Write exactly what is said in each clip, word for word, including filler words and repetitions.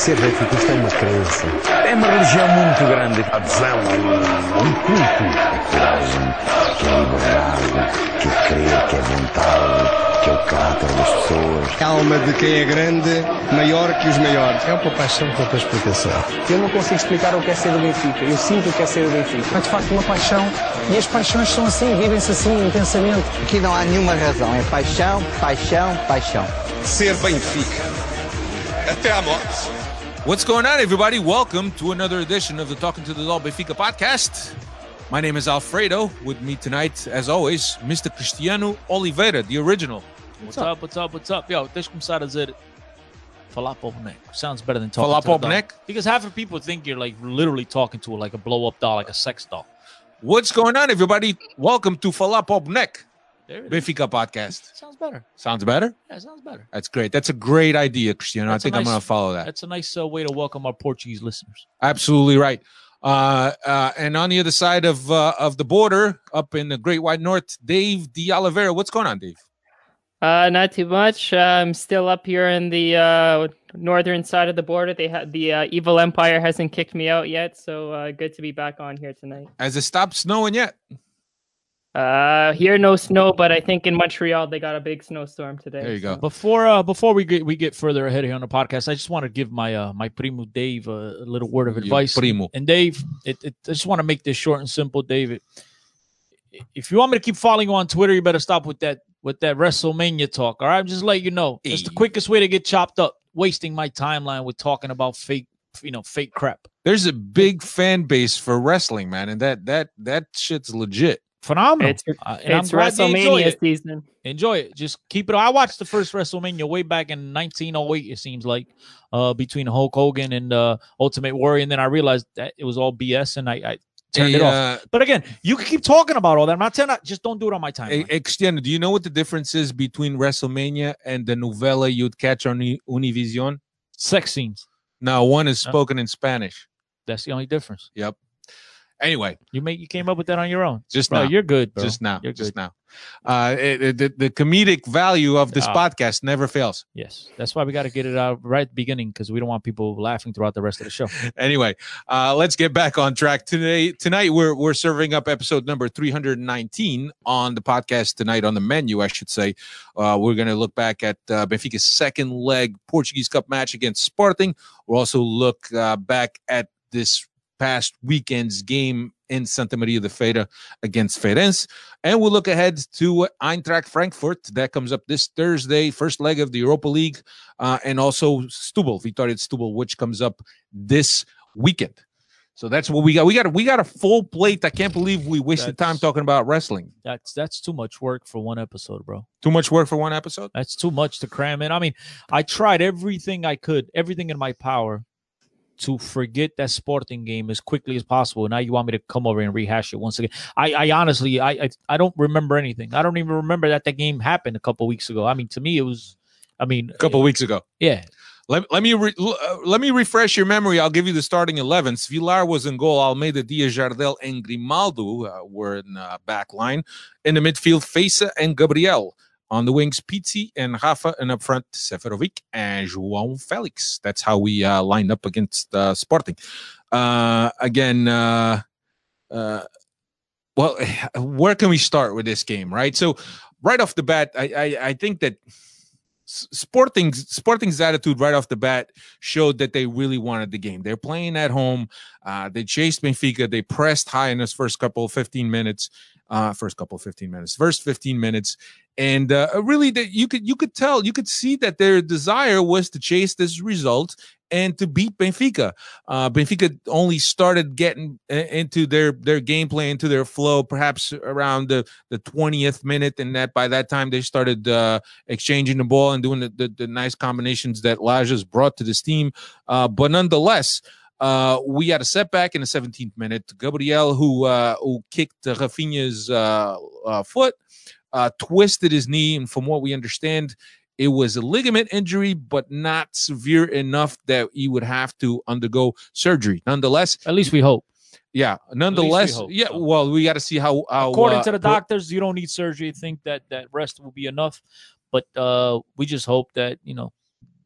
Ser benfiquista é uma crença. É uma religião muito grande. A adesão, um, um culto. É coragem, que é liberdade, que é crer, que é vontade, que é o caráter das pessoas. A alma de quem é grande, maior que os maiores. É uma paixão com outra explicação. Eu não consigo explicar o que é ser do Benfica. Eu sinto o que é ser do Benfica. É de facto uma paixão e as paixões são assim, vivem-se assim intensamente. Aqui não há nenhuma razão, é paixão, paixão, paixão. Ser Benfica. Até à morte. What's going on, everybody? Welcome to another edition of the Talking to the Dol Benfica podcast. My name is Alfredo. With me tonight, as always, Mister Cristiano Oliveira, the original. What's up, what's up, what's up? Yo, deixa eu começar a dizer falar para o boneco. Sounds better than talking falar to the para o boneco? Because half of people think you're like literally talking to like a blow-up doll, like a sex doll. What's going on, everybody? Welcome to Falar para o boneco, Benfica podcast. Sounds better. Sounds better? Yeah, sounds better. That's great. That's a great idea, Cristiano. That's I think nice, I'm going to follow that. That's a nice uh, way to welcome our Portuguese listeners. Absolutely right. Uh, uh, and on the other side of uh, of the border, up in the Great White North, Dave de Oliveira. What's going on, Dave? Uh, not too much. Uh, I'm still up here in the uh, northern side of the border. They had the uh, evil empire hasn't kicked me out yet, so uh, good to be back on here tonight. Has it stopped snowing yet? Uh, here no snow, but I think in Montreal they got a big snowstorm today. There you go. So. Before uh, before we get we get further ahead here on the podcast, I just want to give my uh my primo Dave a, a little word of advice. Your primo. And Dave, it, it, I just want to make this short and simple, David. If you want me to keep following you on Twitter, you better stop with that with that WrestleMania talk. All right, I'm just letting you know. It's the quickest way to get chopped up. Wasting my timeline with talking about fake, you know, fake crap. There's a big fan base for wrestling, man, and that that that shit's legit. Phenomenal. It's, uh, it's WrestleMania season. Enjoy it. Just keep it. I watched the first WrestleMania way back in nineteen oh eight, it seems like, uh, between Hulk Hogan and uh, Ultimate Warrior. And then I realized that it was all B S and I, I turned hey, it uh, off. But again, you can keep talking about all that. I'm not telling you, just don't do it on my time. Hey, hey, Cristiano, do you know what the difference is between WrestleMania and the novella you'd catch on Univision? Sex scenes. No, one is spoken huh? in Spanish. That's the only difference. Yep. Anyway, you make you came up with that on your own. Just bro, now. You're good, bro. Just now. You're just good. now. Uh, it, it, the, the comedic value of this uh, podcast never fails. Yes, that's why we got to get it out right at the beginning because we don't want people laughing throughout the rest of the show. Anyway, uh, let's get back on track today. Tonight we're we're serving up episode number three hundred nineteen on the podcast tonight on the menu, I should say. Uh, we're going to look back at uh, Benfica's second leg Portuguese Cup match against Sporting. We'll also look uh, back at this past weekend's game in Santa Maria de Feira against Feirense. And we'll look ahead to Eintracht Frankfurt. That comes up this Thursday, first leg of the Europa League. Uh, and also Setúbal, Vitória de Setúbal, which comes up this weekend. So that's what we got. We got a, we got a full plate. I can't believe we wasted that's, time talking about wrestling. That's that's too much work for one episode, bro. Too much work for one episode? That's too much to cram in. I mean, I tried everything I could, everything in my power to forget that Sporting game as quickly as possible. Now you want me to come over and rehash it once again. I, I honestly, I, I I don't remember anything. I don't even remember that that game happened a couple weeks ago. I mean, to me, it was, I mean. A couple it, weeks ago. Yeah. Let, let me re, uh, let me refresh your memory. I'll give you the starting elevens. Villar was in goal. Almeida, Diaz, Jardel, and Grimaldo uh, were in uh, back line. In the midfield, Feza and Gabriel. On the wings, Pizzi and Rafa, and up front, Seferovic and João Felix. That's how we uh, lined up against uh, Sporting. Uh, again, uh, uh, well, where can we start with this game, right? So, right off the bat, I I, I think that Sporting's Sporting's attitude right off the bat showed that they really wanted the game. They're playing at home. Uh, they chased Benfica. They pressed high in this first couple of fifteen minutes. Uh, first couple of fifteen minutes. First fifteen minutes. And uh, really, that you could you could tell, you could see that their desire was to chase this result and to beat Benfica. Uh, Benfica only started getting into their their gameplay, into their flow, perhaps around the, the twentieth minute, and that by that time they started uh, exchanging the ball and doing the, the, the nice combinations that Lajas brought to this team. Uh, but nonetheless, Uh, we had a setback in the seventeenth minute. Gabriel, who uh, who kicked uh, Rafinha's uh, uh, foot, uh, twisted his knee, and from what we understand, it was a ligament injury, but not severe enough that he would have to undergo surgery. Nonetheless, at least we hope. Yeah. Nonetheless, hope, yeah. so. Well, we got to see how. how According uh, to the doctors, you don't need surgery. Think that that rest will be enough, but uh, we just hope that you know.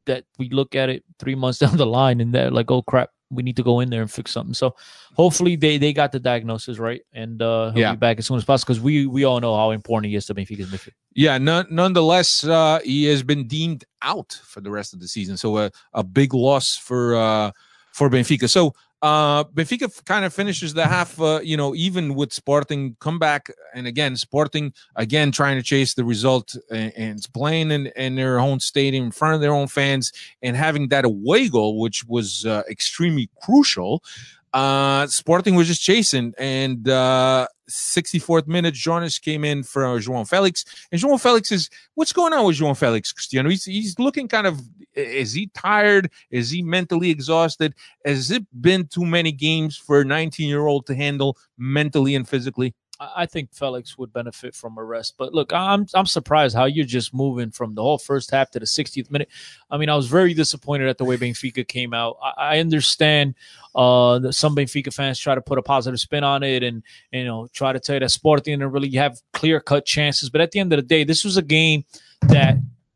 that we look at it three months down the line and they're like, oh crap, we need to go in there and fix something. So hopefully they, they got the diagnosis right, and uh, he'll Yeah. be back as soon as possible, because we we all know how important he is to Benfica's midfield. Yeah, none, nonetheless, uh, he has been deemed out for the rest of the season. So a, a big loss for uh, for Benfica. So uh, Benfica f- kind of finishes the half, uh, you know, even with Sporting come back. And again, Sporting, again, trying to chase the result and, and it's playing in, in their own stadium in front of their own fans and having that away goal, which was uh, extremely crucial. Uh, Sporting was just chasing, and uh, sixty-fourth minute, Jonas came in for João Felix, and João Felix is what's going on with João Felix, Cristiano? He's he's looking kind of. Is he tired? Is he mentally exhausted? Has it been too many games for a nineteen-year-old to handle mentally and physically? I think Felix would benefit from a rest. But look, I'm I'm surprised how you're just moving from the whole first half to the sixtieth minute. I mean, I was very disappointed at the way Benfica came out. I, I understand uh, that some Benfica fans try to put a positive spin on it and, you know, try to tell you that Sporting didn't really have clear-cut chances. But at the end of the day, this was a game that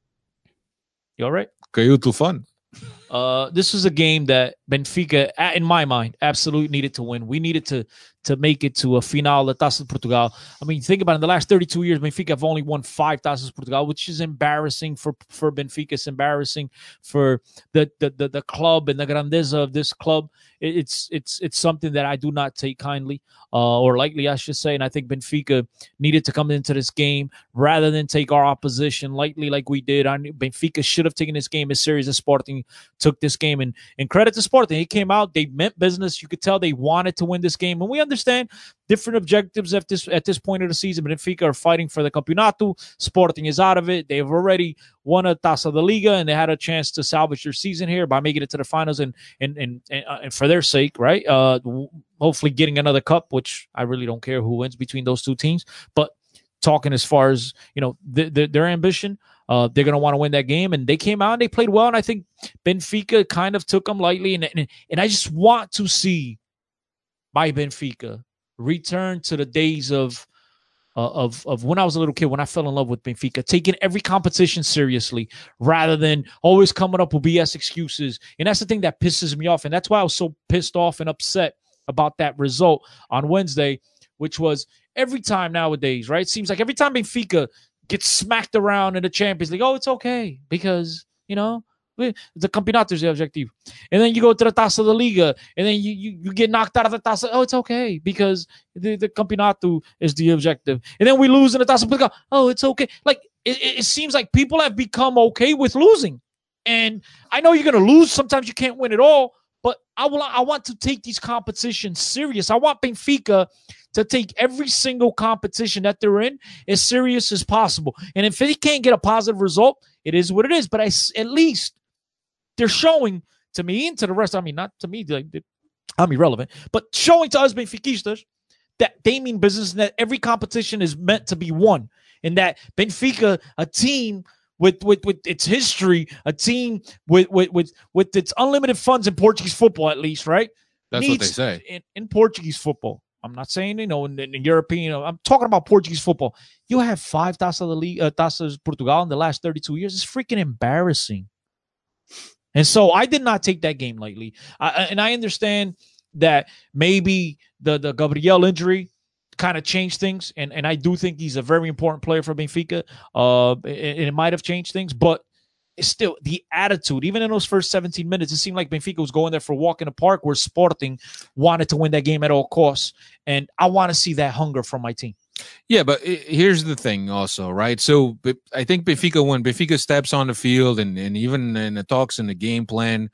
– you all right? Caiu too fun. Uh, this was a game that Benfica, in my mind, absolutely needed to win. We needed to to make it to a final of Taça de Portugal. I mean, think about it. In the last thirty-two years, Benfica have only won five Taças de Portugal, which is embarrassing for, for Benfica. It's embarrassing for the, the, the, the club and the grandeza of this club. It, it's it's it's something that I do not take kindly uh, or lightly, I should say. And I think Benfica needed to come into this game rather than take our opposition lightly like we did. I, Benfica should have taken this game as serious as Sporting took this game. And, and credit to Sporting. He came out. They meant business. You could tell they wanted to win this game. And we understand different objectives at this at this point of the season. Benfica are fighting for the Campeonato. Sporting is out of it. They've already won a Taça da Liga, and they had a chance to salvage their season here by making it to the finals. And and and, and, uh, and for their sake, right? Uh, hopefully getting another cup, which I really don't care who wins between those two teams. But talking as far as, you know, th- th- their ambition, uh, they're going to want to win that game. And they came out and they played well. And I think Benfica kind of took them lightly. And, and, and I just want to see my Benfica return to the days of, uh, of, of when I was a little kid, when I fell in love with Benfica, taking every competition seriously rather than always coming up with B S excuses. And that's the thing that pisses me off. And that's why I was so pissed off and upset about that result on Wednesday, which was every time nowadays, right? It seems like every time Benfica gets smacked around in the Champions League, oh, it's okay because, you know, the Campeonato is the objective. And then you go to the Taça da Liga, and then you, you, you get knocked out of the Taça. Oh, it's okay because the, the Campeonato is the objective. And then we lose in the Taça de Portugal. Oh, it's okay. Like, it, it seems like people have become okay with losing. And I know you're going to lose. Sometimes you can't win at all. But I will. I want to take these competitions serious. I want Benfica to take every single competition that they're in as serious as possible. And if they can't get a positive result, it is what it is. But I, at least they're showing to me and to the rest. I mean, not to me, like, I'm irrelevant, but showing to us Benfiquistas that they mean business and that every competition is meant to be won. And that Benfica, a team with with with its history, a team with with with, with its unlimited funds in Portuguese football, at least, right? That's what they say. In, in Portuguese football. I'm not saying, you know, in, in European. I'm talking about Portuguese football. You have five Taça da Liga, uh, Taças Portugal in the last thirty-two years. It's freaking embarrassing. And so I did not take that game lightly. I, and I understand that maybe the, the Gabriel injury kind of changed things. And, and I do think he's a very important player for Benfica. Uh, and it might have changed things. But it's still the attitude. Even in those first seventeen minutes, it seemed like Benfica was going there for a walk in the park where Sporting wanted to win that game at all costs. And I want to see that hunger from my team. Yeah, but here's the thing also, right? So I think Benfica, when Benfica steps on the field and, and even in the talks in the game plan,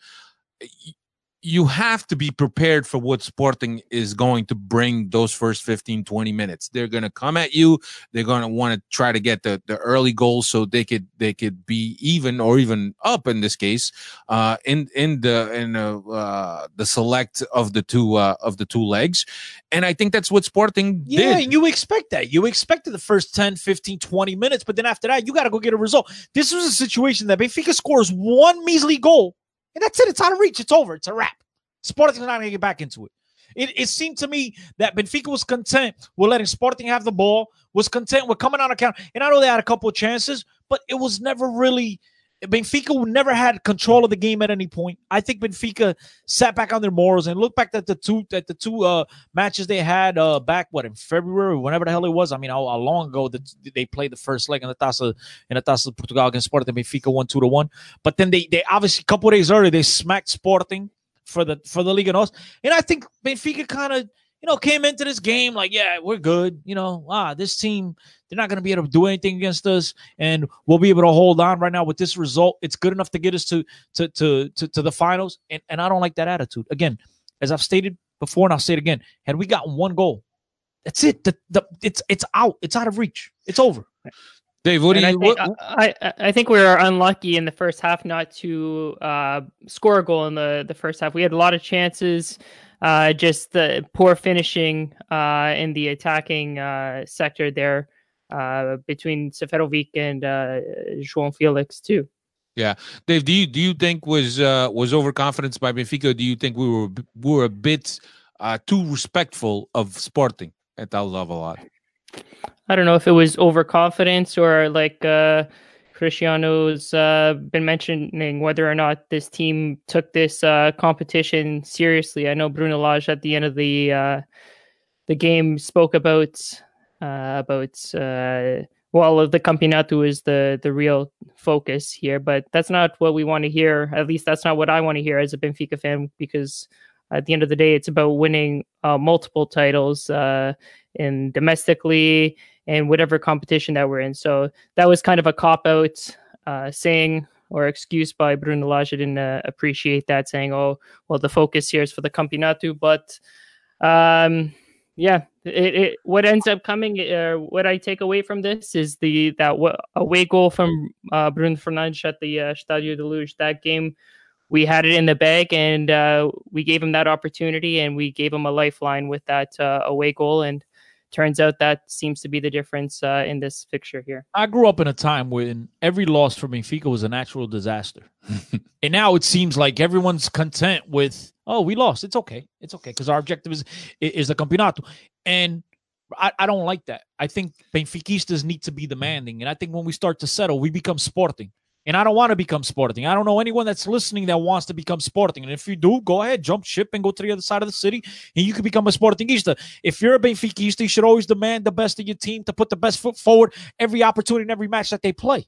you have to be prepared for what Sporting is going to bring those first fifteen, twenty minutes. They're going to come at you. They're going to want to try to get the, the early goals so they could they could be even or even up in this case uh, in in the in the, uh, the select of the two uh, of the two legs. And I think that's what Sporting yeah, did. You expect that. You expected the first ten, fifteen, twenty minutes, but then after that, you got to go get a result. This was a situation that Benfica scores one measly goal. And that's it. It's out of reach. It's over. It's a wrap. Sporting's not going to get back into it. it. It seemed to me that Benfica was content with letting Sporting have the ball, was content with coming on account. And I know they had a couple of chances, but it was never really Benfica never had control of the game at any point. I think Benfica sat back on their morals and look back at the two at the two uh, matches they had uh, back what in February, whenever the hell it was. I mean, how, how long ago that they played the first leg in the Taça in the Taça de Portugal against Sporting. Benfica won two to one, but then they they obviously a couple of days earlier they smacked Sporting for the for the Liga Nos, and I think Benfica kind of you know came into this game like, yeah, we're good. You know, ah, this team. They're not going to be able to do anything against us, and we'll be able to hold on right now with this result. It's good enough to get us to to to to, to the finals, and, and I don't like that attitude. Again, as I've stated before, and I'll say it again, had we gotten one goal, that's it. The, the, it's it's out. It's out of reach. It's over. Dave, what do you? I think, what, I, I, I think we were unlucky in the first half not to uh, score a goal in the, the first half. We had a lot of chances. Uh, just the poor finishing uh, in the attacking uh, sector there. Uh, between Seferovic and uh, João Felix too. Yeah, Dave, do you do you think was uh, was overconfidence by Benfica? Or do you think we were we were a bit uh, too respectful of Sporting at that level? I don't know if it was overconfidence or like uh, Cristiano's uh, been mentioning whether or not this team took this uh, competition seriously. I know Bruno Lage at the end of the uh, the game spoke about. Uh, about uh, well, the Campeonato is the the real focus here, but that's not what we want to hear. At least that's not what I want to hear as a Benfica fan, because at the end of the day, it's about winning uh, multiple titles uh, in domestically and whatever competition that we're in. So that was kind of a cop out uh, saying or excuse by Bruno Lage. I didn't uh, appreciate that, saying, "Oh, well, the focus here is for the Campeonato," but. Um, Yeah, it, it what ends up coming, uh, what I take away from this is the that w- away goal from uh, Bruno Fernandes at the uh, Estádio da Luz. That game, we had it in the bag, and uh, we gave him that opportunity, and we gave him a lifeline with that uh, away goal. And turns out that seems to be the difference uh, in this fixture here. I grew up in a time when every loss for Benfica was a natural disaster. And now it seems like everyone's content with, oh, we lost. It's okay. It's okay. Because our objective is is the Campeonato. And I, I don't like that. I think Benfiquistas need to be demanding. And I think when we start to settle, we become Sporting. And I don't want to become Sporting. I don't know anyone that's listening that wants to become Sporting. And if you do, go ahead, jump ship and go to the other side of the city, and you can become a Sportingista. If you're a Benfiquista, you should always demand the best of your team to put the best foot forward every opportunity in every match that they play.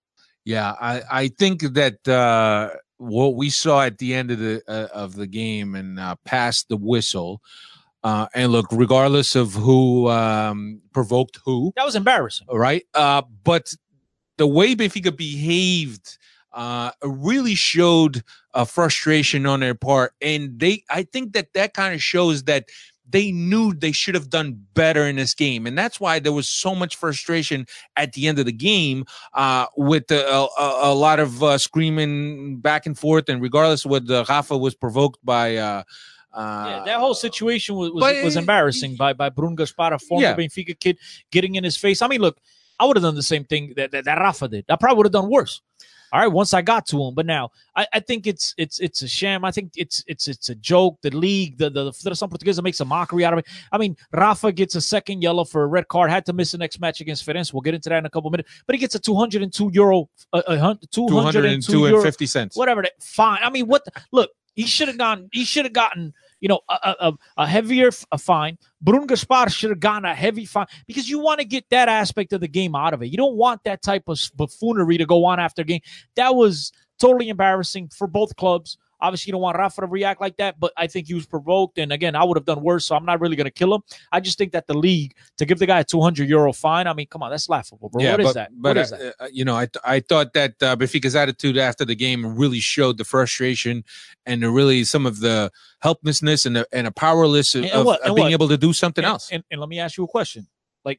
Yeah, I, I think that uh, what we saw at the end of the uh, of the game and uh, past the whistle, uh, and look, regardless of who um, provoked who, that was embarrassing, right? Uh, but the way Benfica behaved uh, really showed a frustration on their part, and they, I think that that kind of shows that they knew they should have done better in this game, and that's why there was so much frustration at the end of the game, uh, with the, a, a, a lot of uh, screaming back and forth, and regardless of what uh, Rafa was provoked by. Uh, Uh, yeah, that whole situation was was, but, was embarrassing by by Bruno Gaspar, a former yeah. Benfica kid, getting in his face. I mean, look, I would have done the same thing that, that, that Rafa did. I probably would have done worse. All right, once I got to him, but now I, I think it's it's it's a sham. I think it's it's it's a joke. The league, the the Federação Portuguesa makes a mockery out of it. I mean, Rafa gets a second yellow for a red card. Had to miss the next match against Ferenc. We'll get into that in a couple minutes. But he gets a two hundred two euro, uh, a two hundred two and fifty cents, whatever. That fine. I mean, what? The, look, he should have gone. He should have gotten. You know, a, a, a heavier a fine. Bruno Gaspar should have gotten a heavy fine because you want to get that aspect of the game out of it. You don't want that type of buffoonery to go on after a game. That was totally embarrassing for both clubs. Obviously, you don't want Rafa to react like that, but I think he was provoked. And again, I would have done worse, so I'm not really going to kill him. I just think that the league, to give the guy a two hundred euro fine, I mean, come on, that's laughable, bro. Yeah, what but, is that? But, what is uh, that? Uh, you know, I th- I thought that uh, Benfica's attitude after the game really showed the frustration and the really some of the helplessness and the, and a powerless of, And- and what- of and being what? able to do something And, else. and, and let me ask you a question. Like,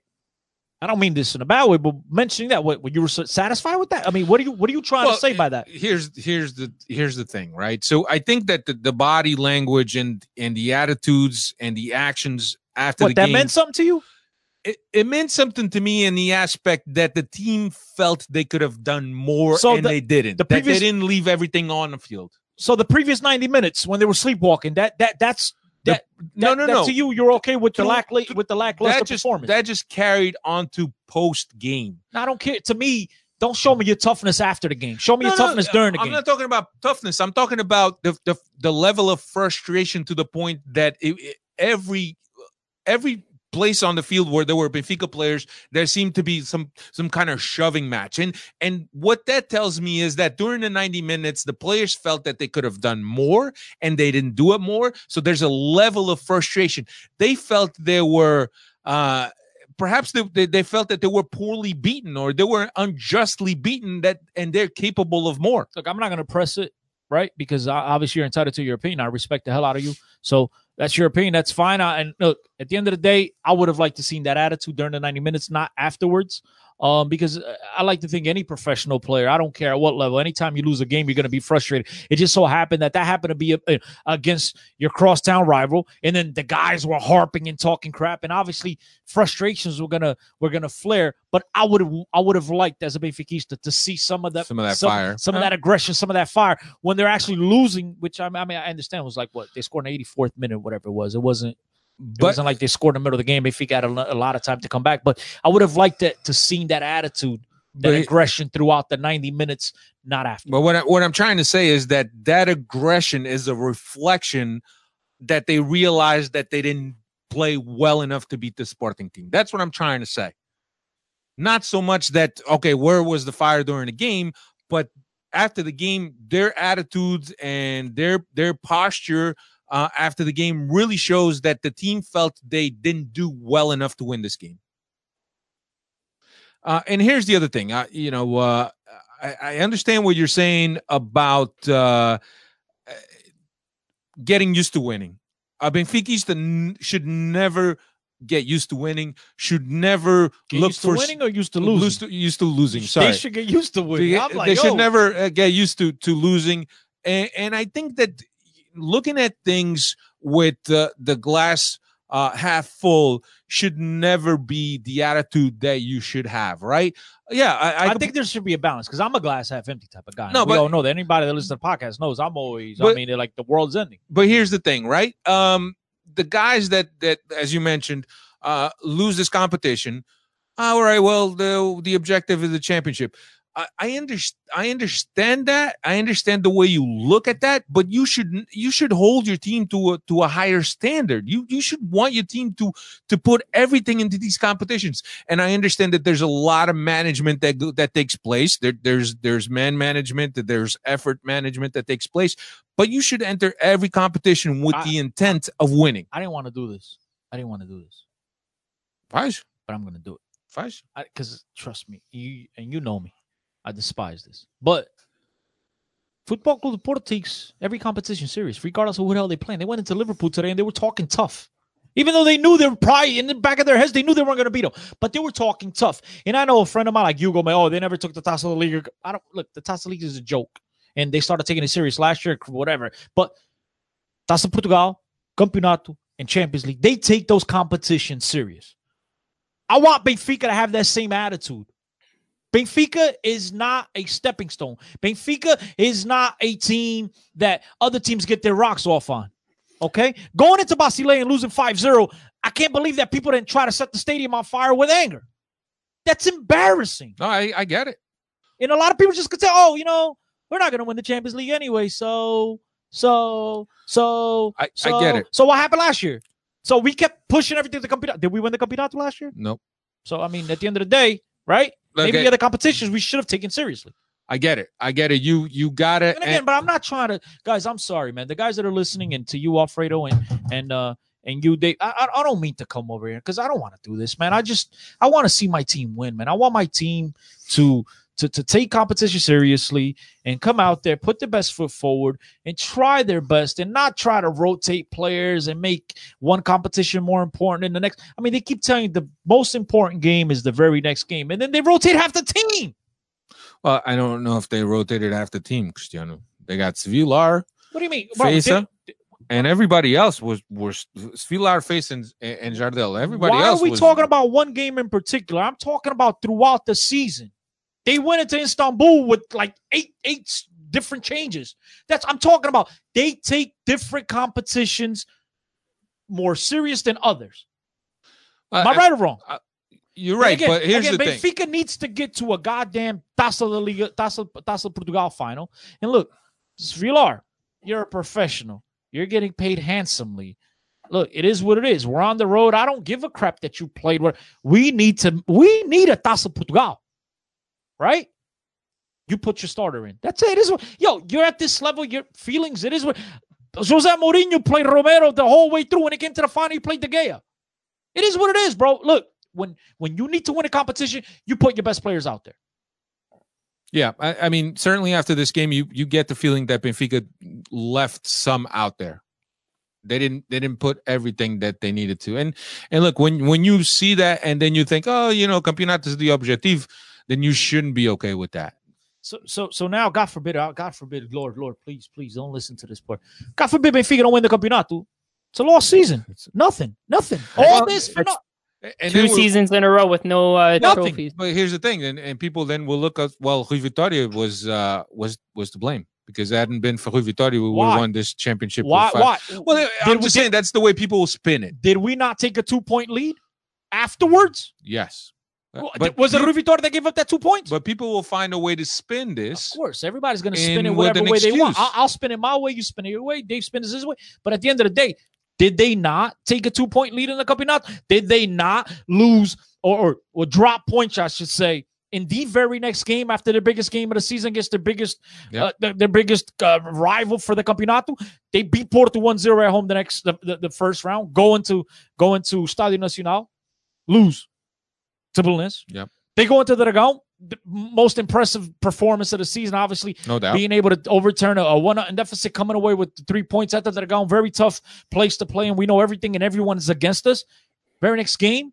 I don't mean this in a bad way, but mentioning that, what, you were satisfied with that? I mean, what are you what are you trying Well, to say by that? Here's here's the here's the thing, right? So I think that the, the body language and and the attitudes and the actions after What, the that game meant something to you? It, it meant something to me in the aspect that the team felt they could have done more, So and the- they didn't. the That previous- they didn't leave everything on the field. So the previous ninety minutes when they were sleepwalking, that that that's that, no, that- no, that no. To you, you're okay with the To- lack with the lackluster That just performance. that just carried on to post game. I don't care. To me, don't show me your toughness after the game. Show me No, your no, toughness during the I'm game. not talking about toughness. I'm talking about the the, the level of frustration to the point that it, it- every every place on the field where there were Benfica players, there seemed to be some some kind of shoving match. And and what that tells me is that during the ninety minutes, the players felt that they could have done more and they didn't do it more. So there's a level of frustration. They felt they were uh perhaps they, they, they felt that they were poorly beaten or they were unjustly beaten, that and they're capable of more. Look, I'm not going to press it, right? Because uh, obviously you're entitled to your opinion. I respect the hell out of you. So that's your opinion. That's fine. I, and look, at the end of the day, I would have liked to seen that attitude during the ninety minutes, not afterwards. Um, because I like to think any professional player, I don't care at what level, anytime you lose a game, you're going to be frustrated. It just so happened that that happened to be a, a, against your crosstown rival, and then the guys were harping and talking crap, and obviously frustrations were gonna were gonna flare. But I would have I would have liked as a Benfiquista to see some of that Some of that some, fire. some Huh? of that aggression, some of that fire when they're actually losing. Which I mean, I, mean, I understand was like what they scored in the eighty-fourth minute, whatever it was. It wasn't. It But wasn't like they scored in the middle of the game. Benfica had a, lo- a lot of time to come back. But I would have liked that, to see that attitude, that But- aggression throughout the ninety minutes, not after. But what I, what I'm trying to say is that that aggression is a reflection that they realized that they didn't play well enough to beat the Sporting team. That's what I'm trying to say. Not so much that, okay, where was the fire during the game, but after the game, their attitudes and their their posture uh, after the game really shows that the team felt they didn't do well enough to win this game. Uh, and here's the other thing. Uh, you know, uh, I, I understand what you're saying about uh, getting used to winning. Uh, Benfica n- should never get used to winning, should never Get look used for to winning or used to losing? Used to, used to losing. Sorry. They should get used to winning. They, I'm like, they should yo. never uh, get used to to losing, and, and I think that looking at things with uh, the glass uh, half full should never be the attitude that you should have, right? Yeah, I, I, I think there should be a balance because I'm a glass half empty type of guy. No, No, we but- all know that. Anybody that listens to the podcast knows I'm always. I But- mean, they're like the world's ending. But here's the thing, right? Um, the guys that that, as you mentioned, uh, lose this competition. All right, well, the the objective is the championship. I, I understand. I understand that. I understand the way you look at that. But you should you should hold your team to a to a higher standard. You you should want your team to to put everything into these competitions. And I understand that there's a lot of management that go- that takes place. There, there's there's man management. That there's effort management that takes place. But you should enter every competition with I- the intent of winning. I didn't want to do this. I didn't want to do this, Faz, but I'm going to do it. faz. Because trust me, you and you know me, I despise this. But Football Club de Porto takes every competition serious, regardless of who the hell they playing. They went into Liverpool today and they were talking tough. Even though they knew they were probably in the back of their heads, they knew they weren't going to beat them. But they were talking tough. And I know a friend of mine like Hugo, man, oh, they never took the Taça da Liga. I don't look, the Taça League is a joke. And they started taking it serious last year, whatever. But Taça Portugal, Campeonato, and Champions League, they take those competitions serious. I want Benfica to have that same attitude. Benfica is not a stepping stone. Benfica is not a team that other teams get their rocks off on. Okay? Going into Basileia and losing five zero, I can't believe that people didn't try to set the stadium on fire with anger. That's embarrassing. No, I, I get it. And a lot of people just could say, oh, you know, we're not going to win the Champions League anyway. So, so, so, I- I so, get it. So what happened last year? So we kept pushing everything to the Campeonato. Did we win the Campeonato last year? Nope. So, I mean, at the end of the day, right? Maybe Okay. the other competitions we should have taken seriously. I get it. I get it. You you got it. And again, but I'm not trying to, guys. I'm sorry, man. The guys that are listening, and to you, Alfredo, and and uh and you, Dave. I I I don't mean to come over here because I don't want to do this, man. I just I want to see my team win, man. I want my team to to to take competition seriously and come out there, put their best foot forward, and try their best, and not try to rotate players and make one competition more important than the next. I mean, they keep telling you the most important game is the very next game, and then they rotate half the team. Well, I don't know if they rotated half the team, Cristiano. They got Villar, What do you mean? Bro, Feza, they- and everybody else was was Villar, Feza, and, and Jardel. Everybody Why else are we was, talking about one game in particular? I'm talking about throughout the season. They went into Istanbul with like eight eight s- different changes. That's I'm talking about. They take different competitions more serious than others. Uh, Am I right or wrong? uh, You're right, again, but here's again, the thing. Benfica needs to get to a goddamn Taça da Liga, Taça, Taça Portugal final. And look, Vilar, you're a professional. You're getting paid handsomely. Look, it is what it is. We're on the road. I don't give a crap that you played. Where we need to, we need a Taça Portugal, right? You put your starter in. That's it. It is what, yo, you're at this level. Your feelings. It is what Jose Mourinho played Romero the whole way through. When it came to the final, he played De Gea. It is what it is, bro. Look, when when you need to win a competition, you put your best players out there. Yeah, I, I mean, certainly after this game, you you get the feeling that Benfica left some out there. They didn't they didn't put everything that they needed to. And and look, when when you see that and then you think, oh, you know, campeonato is the objective, then you shouldn't be okay with that. So so so now, God forbid, God forbid, Lord, Lord, please, please don't listen to this part. God forbid Benfica don't win the campeonato. It's a lost season. It's nothing, nothing. All well, this for nothing. And Two seasons in a row with no uh, trophies. But here's the thing, and, and people then will look at, well, Rui Vitória was uh, was was to blame because it hadn't been for Rui Vitória, we would have won this championship. Why? Why? Well, I'm did, just did, saying that's the way people will spin it. Did we not take a two-point lead afterwards? Yes. Well, but was it Rui Vitória that gave up that two points? But people will find a way to spin this. Of course, everybody's going to spin it whatever way excuse. they want. I'll, I'll spin it my way, you spin it your way, Dave spins his way. But at the end of the day, did they not take a two-point lead in the campeonato? Did they not lose or, or, or drop points, I should say, in the very next game after their biggest game of the season against their biggest yep. uh, their, their biggest uh, rival for the campeonato? They beat Porto one zero at home the next the, the, the first round, go into, go into Estádio Nacional, lose to Belenenses. Yep. They go into the Dragão, the most impressive performance of the season, obviously. No doubt. Being able to overturn a, a one deficit, coming away with three points at the Dragão, very tough place to play, and we know everything and everyone is against us. Very next game,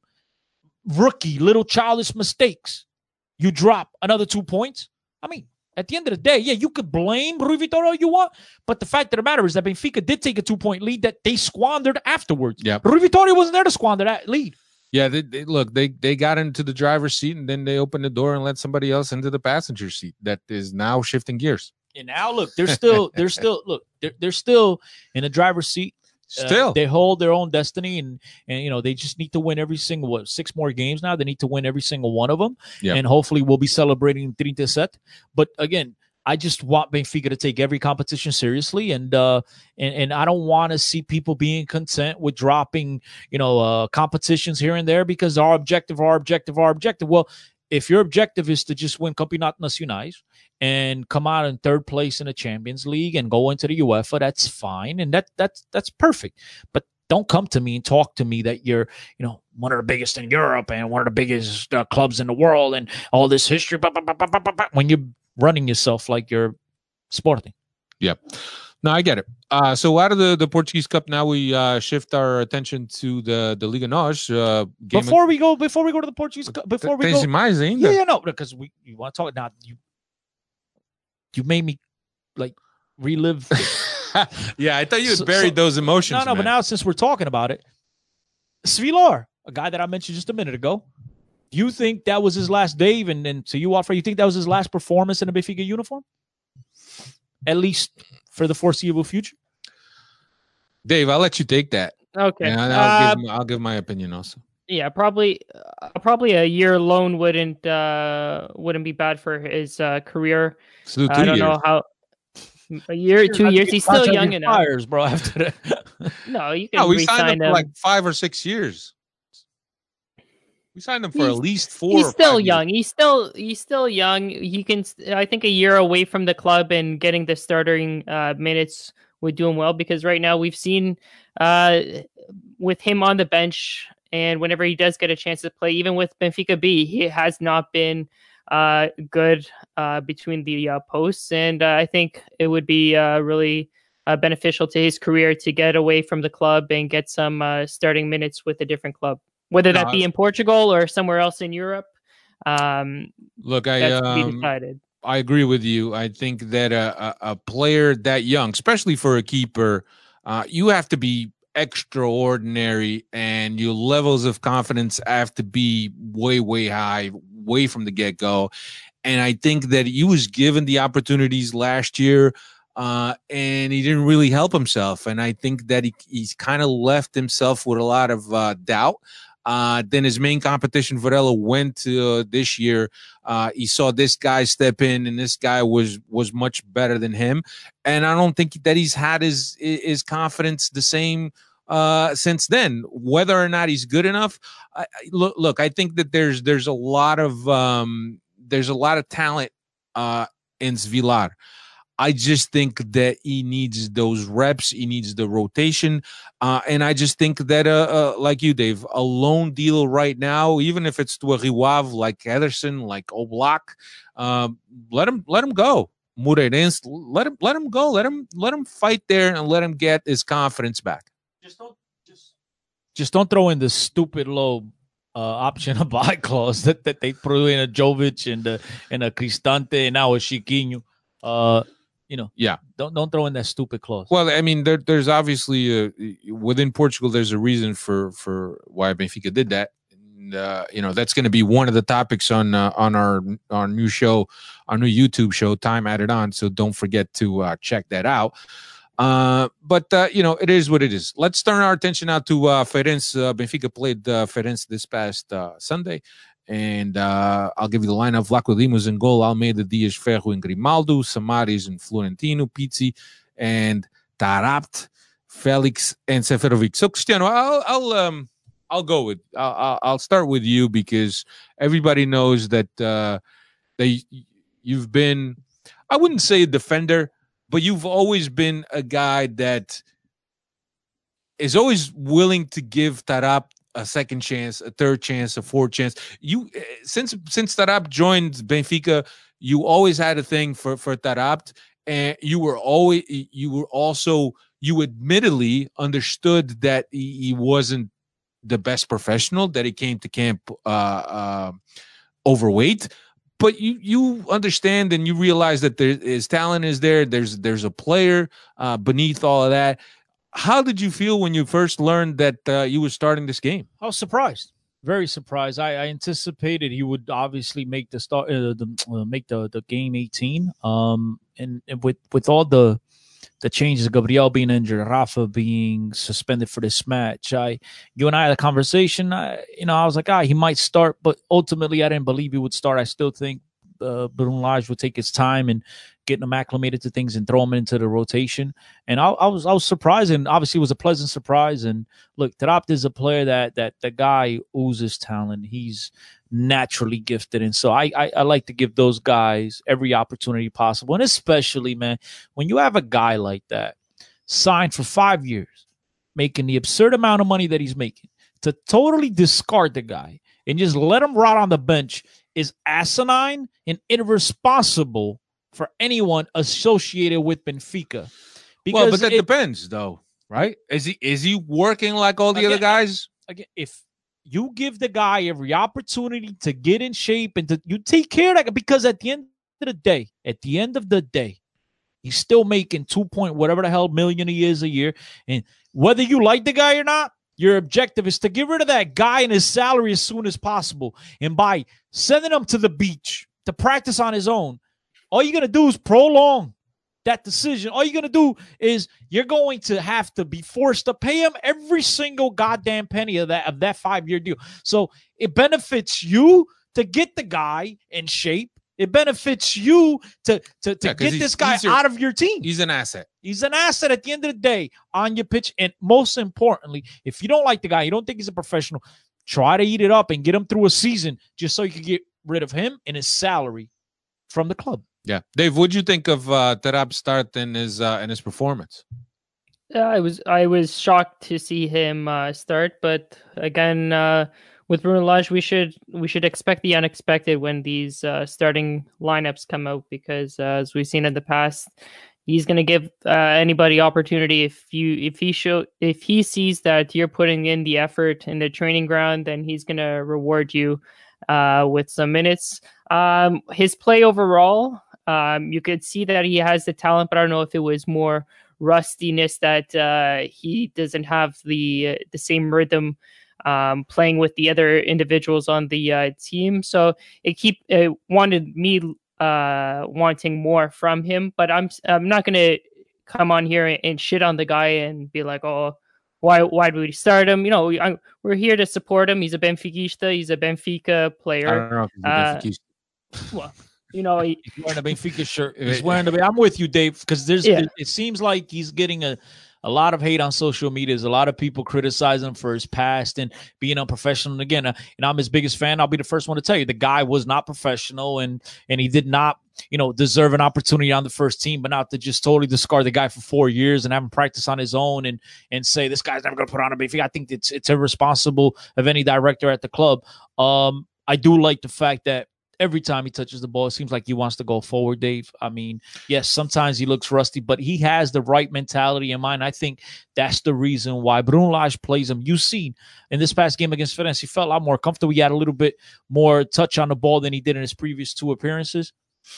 rookie, little childish mistakes. You drop another two points. I mean, at the end of the day, yeah, you could blame Rui Vitória all you want, but the fact of the matter is that Benfica did take a two-point lead that they squandered afterwards. Yep. Rui Vitória wasn't there to squander that lead. Yeah, they, they, look, they they got into the driver's seat and then they opened the door and let somebody else into the passenger seat that is now shifting gears. And now, look, they're still, they're still, look, they're, they're still in the driver's seat. Still, uh, they hold their own destiny, and and you know they just need to win every single what six more games now. They need to win every single one of them, yep. and hopefully we'll be celebrating thirty set. But again, I just want Benfica to take every competition seriously, and uh, and and I don't want to see people being content with dropping, you know, uh, competitions here and there because our objective, our objective, our objective. Well, if your objective is to just win Campeonato Nacionais and come out in third place in the Champions League and go into the UEFA, that's fine, and that that's that's perfect. But don't come to me and talk to me that you're, you know, one of the biggest in Europe and one of the biggest uh, clubs in the world and all this history. Bah, bah, bah, bah, bah, bah, when you're running yourself like you're Sporting. Yep. No, I get it. Uh, so out of the, the Portuguese Cup, now we uh, shift our attention to the the Liga N O S. Uh, before of, we go, before we go to the Portuguese Cup, before we go, mais ainda. Yeah, yeah, no, because we you want to talk now. You you made me like relive. Yeah, I thought you had so, buried so, those emotions. No, no, man. but now since we're talking about it, Vilar, a guy that I mentioned just a minute ago. Do you think that was his last, Dave? And then to you, Alfred, you think that was his last performance in a Benfica uniform? At least for the foreseeable future? Dave, I'll let you take that. Okay. And I'll, uh, give, I'll give my opinion also. Yeah, probably uh, probably a year loan wouldn't uh, wouldn't be bad for his uh, career. So I don't years. know how a year, two years. He's still young enough. Fires, bro. After that. No, you can no, we re-sign signed him for him. like five or six years. We signed him for he's, at least four. He's or still five young. Years. He's still he's still young. He can, I think, a year away from the club and getting the starting uh, minutes would do him well because right now we've seen uh, with him on the bench and whenever he does get a chance to play, even with Benfica B, he has not been uh, good uh, between the uh, posts, and uh, I think it would be uh, really uh, beneficial to his career to get away from the club and get some uh, starting minutes with a different club. Whether that no, be in Portugal or somewhere else in Europe, um, look, I that's to be um, decided. I agree with you. I think that a, a, a player that young, especially for a keeper, uh, you have to be extraordinary, and your levels of confidence have to be way, way high, way from the get go. And I think that he was given the opportunities last year. Uh, and he didn't really help himself. And I think that he, he's kind of left himself with a lot of uh, doubt. Uh, then his main competition, Varela, went uh, this year. Uh, he saw this guy step in, and this guy was was much better than him. And I don't think that he's had his his confidence the same uh, since then. Whether or not he's good enough, I, I, look, look, I think that there's there's a lot of um, there's a lot of talent uh, in Svilar. I just think that he needs those reps. He needs the rotation. Uh, and I just think that, uh, uh, like you, Dave, a loan deal right now, even if it's to a Riwav like Ederson, like Oblak, um, let him let him go. Moreirense, let him let him go. Let him let him fight there and let him get his confidence back. Just don't just just don't throw in the stupid low uh, option of buy clause that, that they threw in a Jovic and a and a Cristante and now a Chiquinho. Uh, You know, yeah. Don't don't throw in that stupid clause. Well, I mean, there, there's obviously uh, within Portugal, there's a reason for for why Benfica did that. And, uh, you know, that's going to be one of the topics on uh, on our our new show, our new YouTube show, Time Added On. So don't forget to uh, check that out. Uh, but uh, you know, it is what it is. Let's turn our attention now to uh, Feirense. Uh, Benfica played uh, Feirense this past uh, Sunday. And uh, I'll give you the lineup. Vlaco Dimos in goal, Almeida, Dias, Ferro, and Grimaldo, Samaris and Florentino, Pizzi, and Tarabt, Felix, and Seferovic. So, Cristiano, I'll I'll um I'll go with I'll I'll start with you because everybody knows that uh, they you've been, I wouldn't say a defender, but you've always been a guy that is always willing to give Tarabt a second chance, a third chance, a fourth chance. You since since Tarabt joined Benfica, you always had a thing for for Tarabt, and you were always you were also you admittedly understood that he, he wasn't the best professional, that he came to camp uh, uh, overweight, but you you understand and you realize that there, his talent is there. There's there's a player uh, beneath all of that. How did you feel when you first learned that uh, you were starting this game? I was surprised, very surprised. I, I anticipated he would obviously make the start, uh, the uh, make the, the game eighteen. Um, and, and with with all the the changes, Gabriel being injured, Rafa being suspended for this match, I you and I had a conversation. I, you know, I was like, ah, he might start, but ultimately, I didn't believe he would start. I still think uh, Bruno Lage would take his time and getting them acclimated to things and throw them into the rotation. And I, I was I was surprised, and obviously it was a pleasant surprise. And look, Tarabt is a player that that the guy oozes talent. He's naturally gifted, and so I, I I like to give those guys every opportunity possible. And especially, man, when you have a guy like that signed for five years, making the absurd amount of money that he's making, to totally discard the guy and just let him rot on the bench is asinine and irresponsible for anyone associated with Benfica. Because well, but that it, depends, though, right? Is he is he working like all the again, other guys? Again, if you give the guy every opportunity to get in shape and to you take care of that, because at the end of the day, at the end of the day, he's still making two point whatever the hell million he is a year, and whether you like the guy or not, your objective is to get rid of that guy and his salary as soon as possible. And by sending him to the beach to practice on his own, all you're going to do is prolong that decision. All you're going to do is you're going to have to be forced to pay him every single goddamn penny of that of that five-year deal. So it benefits you to get the guy in shape. It benefits you to, to, to yeah, get this guy your, out of your team. He's an asset. He's an asset at the end of the day on your pitch. And most importantly, if you don't like the guy, you don't think he's a professional, try to eat it up and get him through a season just so you can get rid of him and his salary from the club. Yeah, Dave, what do you think of uh, Tarabt's start and his uh, and his performance? Uh, I was I was shocked to see him uh, start, but again, uh, with Bruno Lage, we should we should expect the unexpected when these uh, starting lineups come out, because uh, as we've seen in the past, he's going to give uh, anybody opportunity. If you if he show if he sees that you're putting in the effort in the training ground, then he's going to reward you uh, with some minutes. Um, his play overall. Um, you could see that he has the talent, but I don't know if it was more rustiness that uh, he doesn't have the uh, the same rhythm um, playing with the other individuals on the uh, team. So it keep it wanted me uh, wanting more from him. But I'm I'm not gonna come on here and, and shit on the guy and be like, oh, why why would we start him? You know, we, I, we're here to support him. He's a Benfiquista. He's a Benfica player. I don't know if he's a Uh, Benfiquista. well, you know, he, He's wearing a Benfica shirt. He's wearing the. I'm with you, Dave, because there's. Yeah. It, it seems like he's getting a, a lot of hate on social media. There's a lot of people criticizing him for his past and being unprofessional. And again, uh, and I'm his biggest fan. I'll be the first one to tell you the guy was not professional, and and he did not, you know, deserve an opportunity on the first team. But not to just totally discard the guy for four years and have him practice on his own and and say this guy's never going to put on a Benfica. I think it's it's irresponsible of any director at the club. Um, I do like the fact that every time he touches the ball, it seems like he wants to go forward, Dave. I mean, yes, sometimes he looks rusty, but he has the right mentality in mind. I think that's the reason why Bruno Lage plays him. You've seen in this past game against Firenze, he felt a lot more comfortable. He had a little bit more touch on the ball than he did in his previous two appearances.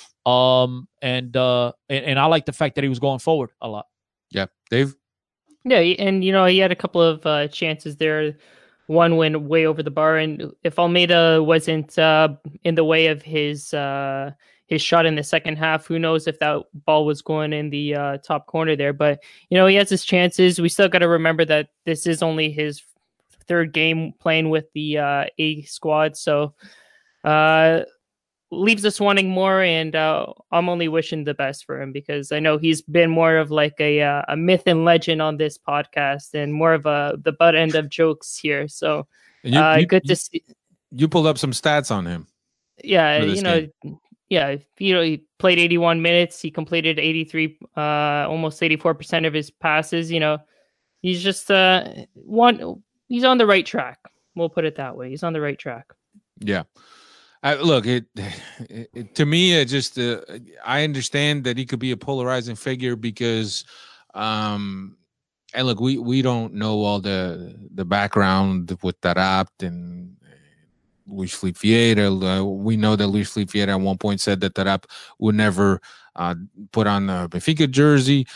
Um, and, uh, and, and I like the fact that he was going forward a lot. Yeah. Dave? yeah, and you know, he had a couple of uh, chances there. One went way over the bar, and if Almeida wasn't uh, in the way of his uh, his shot in the second half, who knows if that ball was going in the uh, top corner there. But you know, he has his chances. We still got to remember that this is only his third game playing with the uh, A squad, so uh, leaves us wanting more. And uh, I'm only wishing the best for him, because I know he's been more of like a uh, a myth and legend on this podcast, and more of a the butt end of jokes here. So You, uh, you- good to you- see. You pulled up some stats on him. Yeah, for this you know, yeah, you know, he played eighty-one minutes. He completed eighty-three, uh, almost eighty-four percent of his passes. You know, he's just uh one. He's on the right track. We'll put it that way. He's on the right track. Yeah. I, look, it, it, it- to me, it just uh, I understand that he could be a polarizing figure because, um, and look, we, we don't know all the the background with Taarabt and Luis Felipe Vieira. Uh, we know that Luis Felipe Vieira at one point said that Taarabt would never uh, put on the Benfica jersey.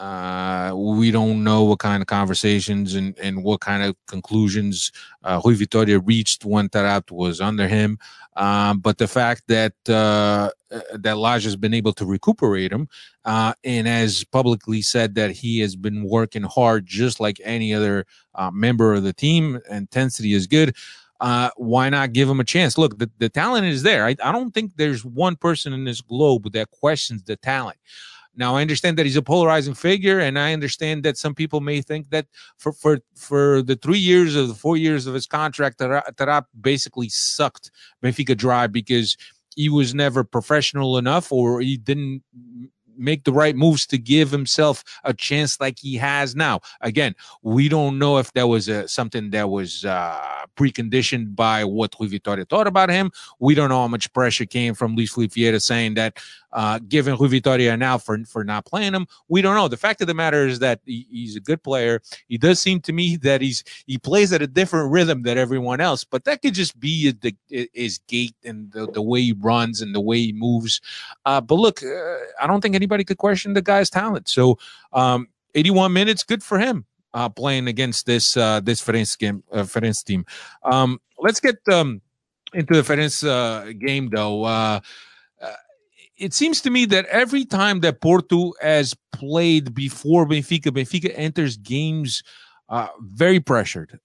Uh, we don't know what kind of conversations and, and what kind of conclusions uh, Rui Vitória reached when Taarabt was under him. Um, but the fact that uh, that Lage has been able to recuperate him uh, and has publicly said that he has been working hard just like any other uh, member of the team, intensity is good. Uh, why not give him a chance? Look, the, the talent is there. I, I don't think there's one person in this globe that questions the talent. Now, I understand that he's a polarizing figure, and I understand that some people may think that for for, for the three years or the four years of his contract, Taarabt basically sucked Benfica dry because he was never professional enough, or he didn't make the right moves to give himself a chance like he has now. Again, we don't know if that was uh, something that was uh, preconditioned by what Rui Vitória thought about him. We don't know how much pressure came from Luis Felipe Vieira saying that uh, giving Rui Vitória now for, for not playing him. We don't know. The fact of the matter is that he, he's a good player. He does seem to me that he's he plays at a different rhythm than everyone else, but that could just be the, his gait and the, the way he runs and the way he moves. Uh, but look, uh, I don't think anybody could question the guy's talent. So um, eighty-one minutes, good for him uh, playing against this uh, this Ferenc game, uh, Ferenc team. Um, let's get um, into the Ferenc uh, game, though. Uh, uh, it seems to me that every time that Porto has played before Benfica, Benfica enters games uh, very pressured.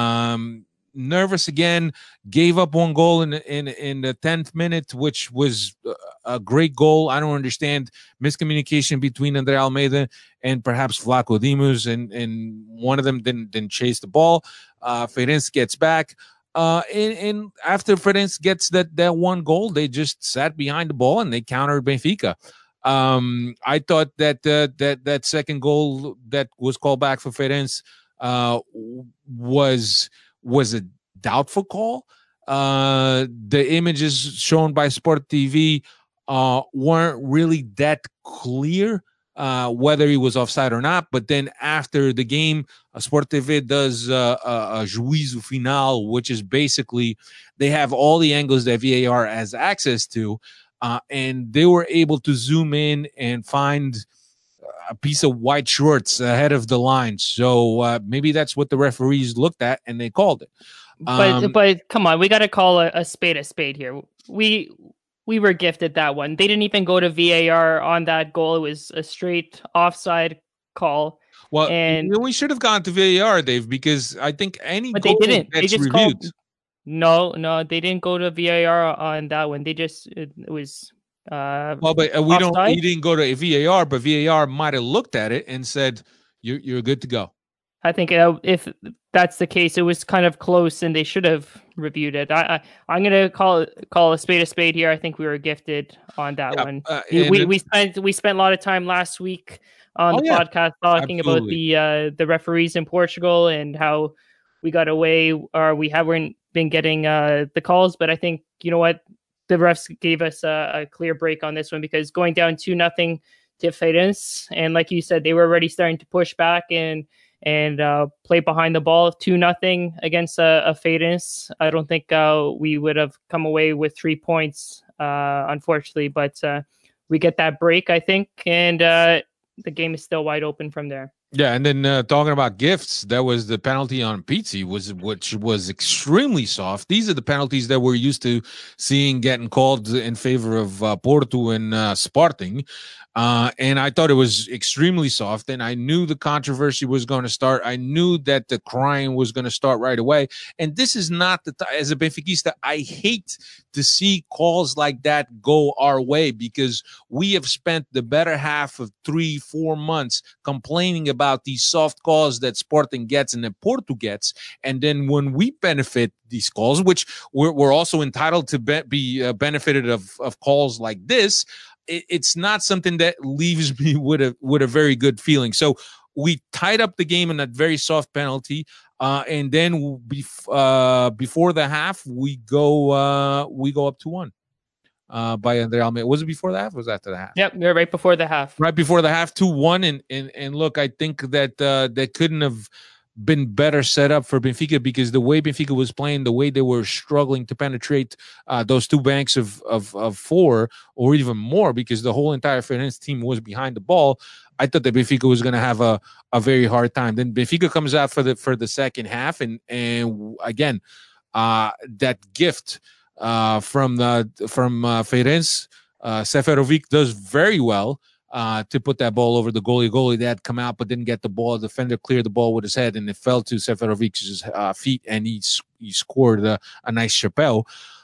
Um, nervous again, gave up one goal in in in the tenth minute, which was a great goal. I don't understand miscommunication between André Almeida and perhaps Vlaco Dimos, and and one of them didn't didn't chase the ball. Uh, Ferenc gets back. Uh, and, and after Ferenc gets that that one goal, they just sat behind the ball and they countered Benfica. Um, I thought that uh, that that second goal that was called back for Ferenc uh, was. was a doubtful call. Uh, the images shown by Sport T V uh, weren't really that clear uh, whether he was offside or not. But then after the game, uh, Sport T V does uh, a, a juízo final, which is basically they have all the angles that V A R has access to, uh, and they were able to zoom in and find a piece of white shorts ahead of the line. So uh, maybe that's what the referees looked at and they called it. But Um, but come on, we got to call a, a spade a spade here. We we were gifted that one. They didn't even go to V A R on that goal. It was a straight offside call. Well, And you know, we should have gone to V A R, Dave, because I think any but they goal didn't. They gets just reviewed. called. No, no, they didn't go to V A R on that one. They just it, it was. Uh, Well, but uh, we don't. offside. He didn't go to V A R, but V A R might have looked at it and said, "You're you're good to go." I think uh, if that's the case, it was kind of close, and they should have reviewed it. I, I I'm gonna call call a spade a spade here. I think we were gifted on that Yeah, one. uh, we and we, it- we spent we spent a lot of time last week on Oh, the yeah. podcast talking about the uh, the referees in Portugal and how we got away, or we haven't been getting uh, the calls. But I think you know what, the refs gave us a, a clear break on this one, because going down two nothing to Feirense, and like you said, they were already starting to push back and. and uh, play behind the ball. two nothing against a, a Feirense. I don't think uh, we would have come away with three points, uh, unfortunately, but uh, we get that break, I think, and uh, the game is still wide open from there. Yeah, and then uh, talking about gifts, that was the penalty on Pizzi, was which was extremely soft. These are the penalties that we're used to seeing getting called in favor of uh, Porto and uh, Sporting. Uh, and I thought it was extremely soft, and I knew the controversy was going to start. I knew that the crying was going to start right away. And this is not the t- as a Benfiquista, I hate to see calls like that go our way, because we have spent the better half of three, four months complaining about these soft calls that Sporting gets and that Porto gets. And then when we benefit these calls, which we're, we're also entitled to be, be uh, benefited of, of calls like this, it's not something that leaves me with a with a very good feeling. So we tied up the game in that very soft penalty, uh, and then bef- uh, before the half, we go uh, we go up two one uh, by Andre Almeida. Was it before the half? Or was it after the half? Yep, you're right before the half. Right before the half, two one, and and and look, I think that uh, that couldn't have been better set up for Benfica, because the way Benfica was playing, the way they were struggling to penetrate uh, those two banks of, of of four or even more, because the whole entire Feirense team was behind the ball. I thought that Benfica was going to have a, a very hard time. Then Benfica comes out for the for the second half, and and again, uh, that gift uh, from the from uh, Feirense, uh, Seferovic does very well. Uh, to put that ball over the goalie. Goalie that had come out but didn't get the ball. The defender cleared the ball with his head, and it fell to Seferovic's uh, feet, and he he scored a, a nice chapelle.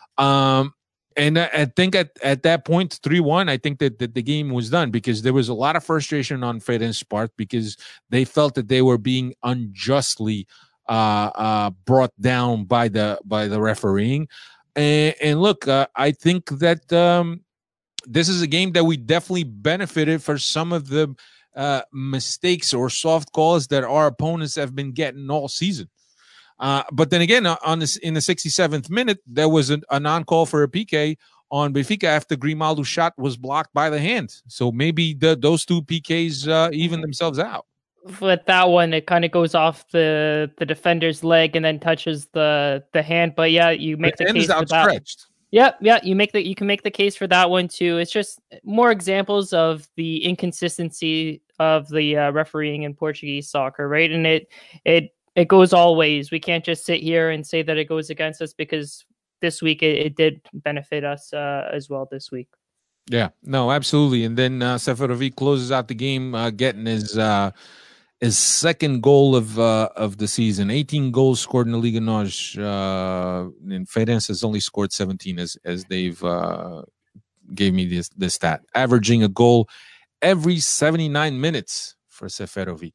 Um, and I, I think at, at that point, three one, I think that, that the game was done, because there was a lot of frustration on Feirense's part, because they felt that they were being unjustly uh, uh, brought down by the by the refereeing. And, and look, uh, I think that um, this is a game that we definitely benefited for some of the uh, mistakes or soft calls that our opponents have been getting all season. Uh, but then again, on this in the sixty-seventh minute, there was a, a non-call for a P K on Benfica after Grimaldo's shot was blocked by the hand. So maybe the, those two P Ks uh, even themselves out. With that one, it kind of goes off the, the defender's leg and then touches the the hand. But yeah, you make The the hand case is for that. outstretched. Yeah, yeah, you make the you can make the case for that one too. It's just more examples of the inconsistency of the uh, refereeing in Portuguese soccer, right? And it it it goes all ways. We can't just sit here and say that it goes against us, because this week it, it did benefit us uh, as well this week. Yeah, no, absolutely. And then uh, Seferovic closes out the game, uh, getting his uh, his second goal of uh, of the season. eighteen goals scored in the Liga N O S. Uh, and Feirense has only scored seventeen, as as they've uh, gave me this this stat, averaging a goal every seventy-nine minutes for Seferovic.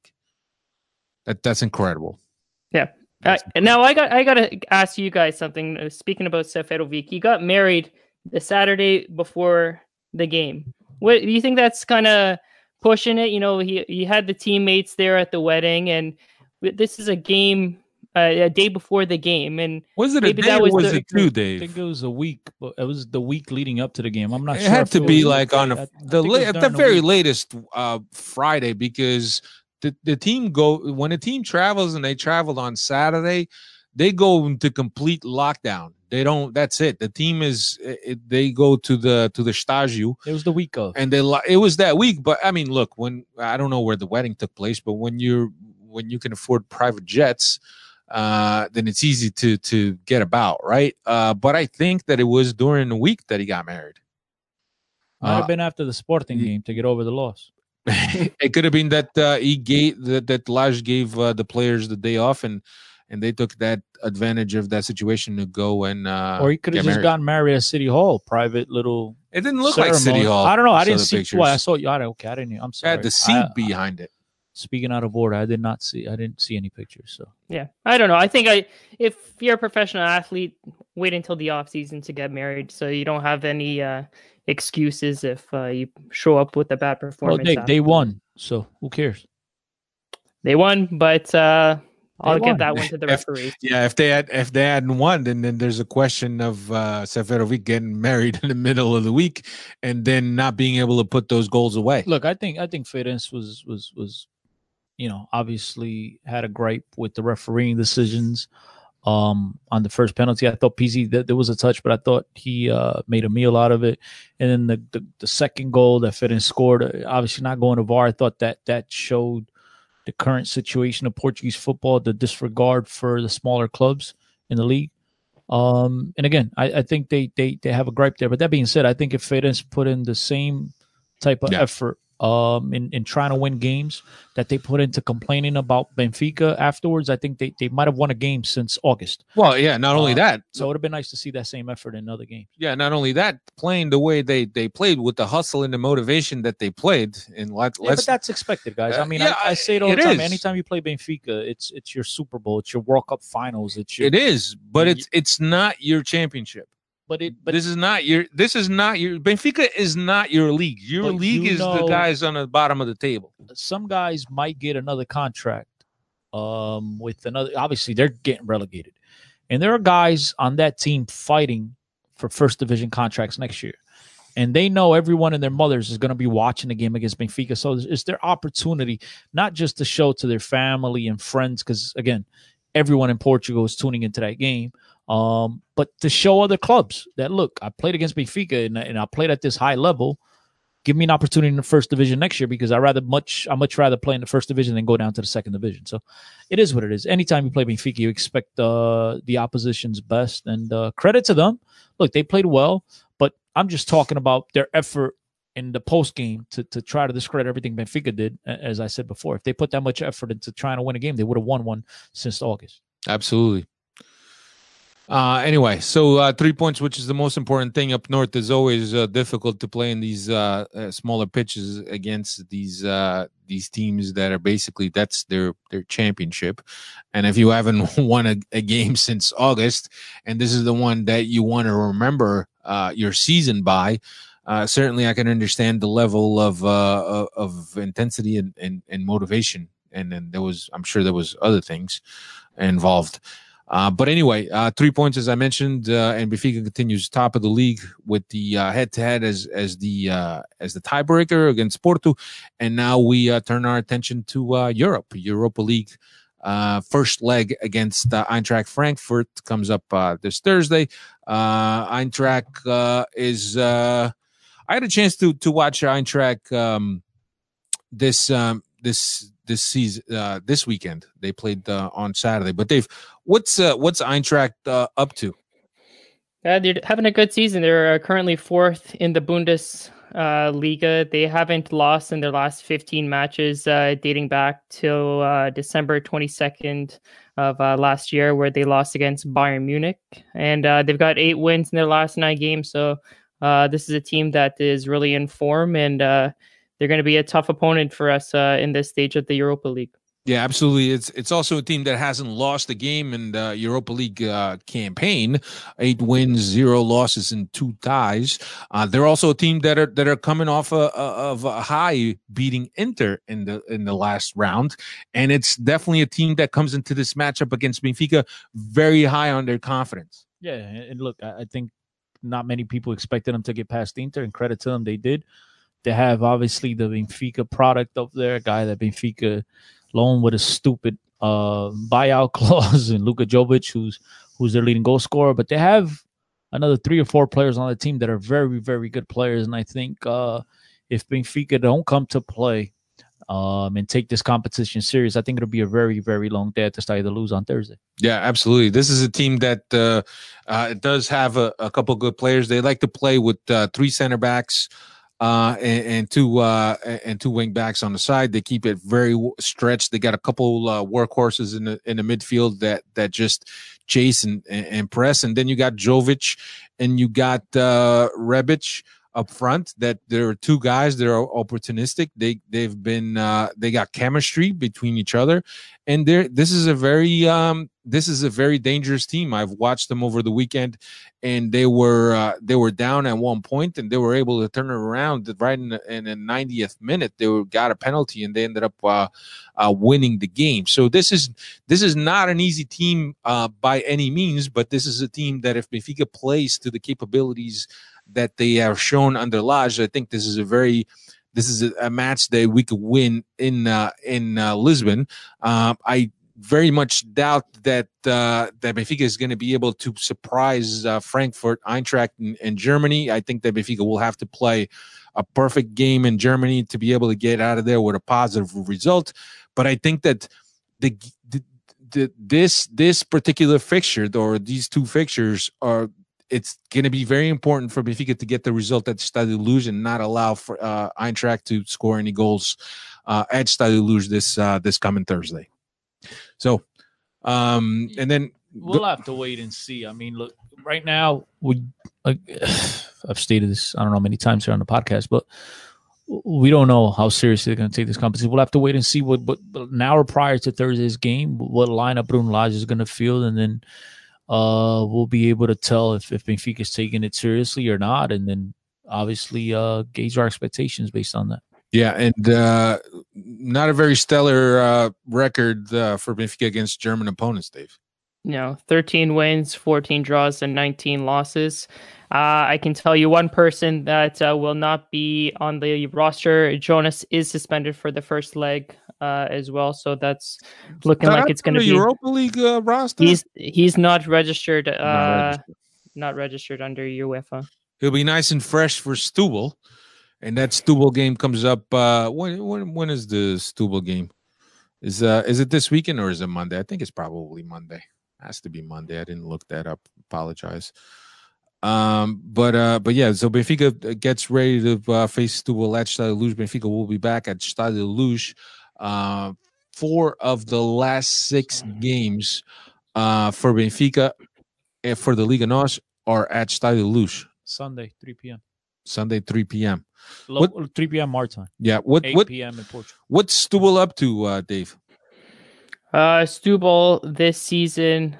That that's incredible. Yeah. Uh, now I got I got to ask you guys something. Uh, speaking about Seferovic, he got married the Saturday before the game. What do you think that's kind of pushing it? You know, he he had the teammates there at the wedding, and this is a game uh, a day before the game. And was it a maybe day that or was, was the, it two, I Dave? think it was a week, but it was the week leading up to the game. I'm not It sure. had if to it be was- like on I- a, I the think it la- was at the during the very week. latest uh, Friday, because the, the team go when a team travels and they traveled on Saturday, they go into complete lockdown. They don't. That's it. The team is. It, they go to the to the estágio. It was the week of. And they. It was that week. But I mean, look. When I don't know where the wedding took place, but when you're when you can afford private jets, uh, then it's easy to to get about, right? Uh, but I think that it was during the week that he got married. Might have Uh, been after the Sporting game to get over the loss. It could have been that uh, he gave that that Lage gave uh, the players the day off, and and they took that advantage of that situation to go and uh, or he could have get just married. gotten married at City Hall, private little. It didn't look like ceremony. City Hall. I don't know. I Some didn't of the see. pictures. Well, I saw you. I don't. Okay, I didn't. I'm It sorry. had the seat I- behind it. Speaking out of order, I did not see. I didn't see any pictures. So Yeah, I don't know. I think I, if you're a professional athlete, wait until the off season to get married, so you don't have any uh, excuses if uh, you show up with a bad well, performance. they after. they won. So who cares? They won, but uh, I'll won. give that one to the If- referees. Yeah, if they had if they hadn't won, then then there's a question of uh, Seferovic getting married in the middle of the week and then not being able to put those goals away. Look, I think I think Fidesz was was was, you know, obviously had a gripe with the refereeing decisions um, on the first penalty. I thought P Z that there was a touch, but I thought he uh, made a meal out of it. And then the the, the second goal that Fidesz scored, uh, obviously not going to V A R. I thought that that showed the current situation of Portuguese football, the disregard for the smaller clubs in the league. Um, and again, I, I think they, they they have a gripe there. But that being said, I think if Fidesz put in the same type of Yeah. effort um, in, in trying to win games that they put into complaining about Benfica afterwards, I think they, they might have won a game since August. Well, yeah, not only Uh, that, So it would have been nice to see that same effort in other games. yeah, not only that, playing the way they they played with the hustle and the motivation that they played, and let, Yeah, let's but that's expected, guys. Uh, I mean, yeah, I, I say it all it the time. is. Anytime you play Benfica, it's it's your Super Bowl, it's your World Cup Finals, it's your. it is, but you- it's it's not your championship. But it, but this is not your. This is not your. Benfica is not your league. Your But league you is the know- guys on the bottom of the table. some guys might get another contract um, with another. Obviously, they're getting relegated, and there are guys on that team fighting for first division contracts next year, and they know everyone and their mothers is going to be watching the game against Benfica. So it's their opportunity, not just to show to their family and friends, because again, everyone in Portugal is tuning into that game. Um, but to show other clubs that look, I played against Benfica and, and I played at this high level. Give me an opportunity in the first division next year because I rather much I much rather play in the first division than go down to the second division. So it is what it is. Anytime you play Benfica, you expect uh, the opposition's best, and uh, credit to them. Look, they played well, but I'm just talking about their effort in the post game to to try to discredit everything Benfica did. As I said before, if they put that much effort into trying to win a game, they would have won one since August. Absolutely. Uh, anyway, so uh, three points, which is the most important thing up north, is always uh, difficult to play in these uh, uh, smaller pitches against these uh, these teams that are basically that's their their championship. And if you haven't won a, a game since August, and this is the one that you want to remember uh, your season by, uh, certainly I can understand the level of uh, of intensity and, and, and motivation. And then there was, I'm sure there was other things involved. Uh, but anyway, uh, three points as I mentioned, uh, and Benfica continues top of the league with the uh, head-to-head as as the uh, as the tiebreaker against Porto, and now we uh, turn our attention to uh, Europe, Europa League. Uh, first leg against uh, Eintracht Frankfurt comes up uh, this Thursday. Uh, Eintracht uh, is. Uh, I had a chance to to watch Eintracht um, this um, this. this season, uh, this weekend. They played uh, on Saturday. But Dave, what's uh, what's Eintracht uh, up to? Uh, they're having a good season. They're uh, currently fourth in the Bundesliga. Uh, they haven't lost in their last fifteen matches, uh, dating back to uh, December twenty-second of uh, last year, where they lost against Bayern Munich. And uh, they've got eight wins in their last nine games. So uh, this is a team that is really in form, and uh, they're going to be a tough opponent for us uh, in this stage of the Europa League. Yeah, absolutely. It's it's also a team that hasn't lost a game in the Europa League uh, campaign. Eight wins, zero losses, and two ties. Uh, they're also a team that are that are coming off a, a, of a high, beating Inter in the in the last round, and it's definitely a team that comes into this matchup against Benfica very high on their confidence. Yeah, and look, I think not many people expected them to get past Inter, and credit to them, they did. They have obviously the Benfica product up there, a guy that Benfica loaned with a stupid uh, buyout clause, and Luka Jovic, who's who's their leading goal scorer. But they have another three or four players on the team that are very, very good players. And I think uh, if Benfica don't come to play um, and take this competition serious, I think it'll be a very, very long day at the start of the lose on Thursday. Yeah, absolutely. This is a team that uh, uh, does have a, a couple good players. They like to play with uh, three center backs. uh, and, and two uh, and two wing backs on the side. They keep it very stretched. They got a couple uh, workhorses in the in the midfield that that just chase and, and press. And then you got Jovic and you got uh, Rebic up front. That there are two guys that are opportunistic. They they've been uh, they got chemistry between each other, and there this is a very um, this is a very dangerous team. I've watched them over the weekend, and they were uh, they were down at one point, and they were able to turn it around right in the, in the ninetieth minute. They were, got a penalty, and they ended up uh, uh, winning the game. So this is this is not an easy team uh, by any means, but this is a team that if Benfica plays to the capabilities that they have shown under Lage, I think this is a very this is a, a match that we could win in uh, in uh, Lisbon. Uh, I very much doubt that uh, that Benfica is going to be able to surprise uh, Frankfurt, Eintracht, in, in Germany. I think that Benfica will have to play a perfect game in Germany to be able to get out of there with a positive result. But I think that the, the, the this this particular fixture or these two fixtures are. It's going to be very important for Benfica to get the result at Stade Luge and not allow for uh, Eintracht to score any goals uh, at Stade Luge this uh, this coming Thursday. So, um, and then we'll go- have to wait and see. I mean, look, right now we like, I've stated this I don't know how many times here on the podcast, but we don't know how seriously they're going to take this competition. We'll have to wait and see what, what an hour prior to Thursday's game, what lineup Bruno Lage is going to field, and then. Uh, we'll be able to tell if, if Benfica is taking it seriously or not, and then obviously uh, gauge our expectations based on that. Yeah, and uh, not a very stellar uh, record uh, for Benfica against German opponents, Dave. No, thirteen wins, fourteen draws, and nineteen losses. Uh, I can tell you one person that uh, will not be on the roster. Jonas is suspended for the first leg uh, as well, so that's looking Not like it's going to be Europa League uh, roster. He's he's not registered, uh, Not registered. not registered under UEFA. He'll be nice and fresh for Stubel, and that Stubel game comes up. Uh, when when when is the Stubel game? Is uh is it this weekend or is it Monday? I think it's probably Monday. Has to be Monday. I didn't look that up. Apologize. Um, but uh, but yeah. So Benfica gets ready to uh, face Stubel at Stade Luge. Benfica will be back at Stade Luge. Uh, four of the last six games uh, for Benfica and for the Liga Nos are at Stade Luge. Sunday, three p.m. Sunday, three p.m. Lo- what, three p.m. our time. Yeah. What eight what p.m. in Portugal. What's Stubel up to, uh, Dave? Uh, Stubel this season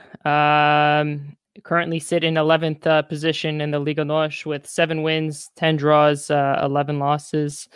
um, currently sit in eleventh uh, position in the Liga Nos with seven wins, ten draws, uh, eleven losses.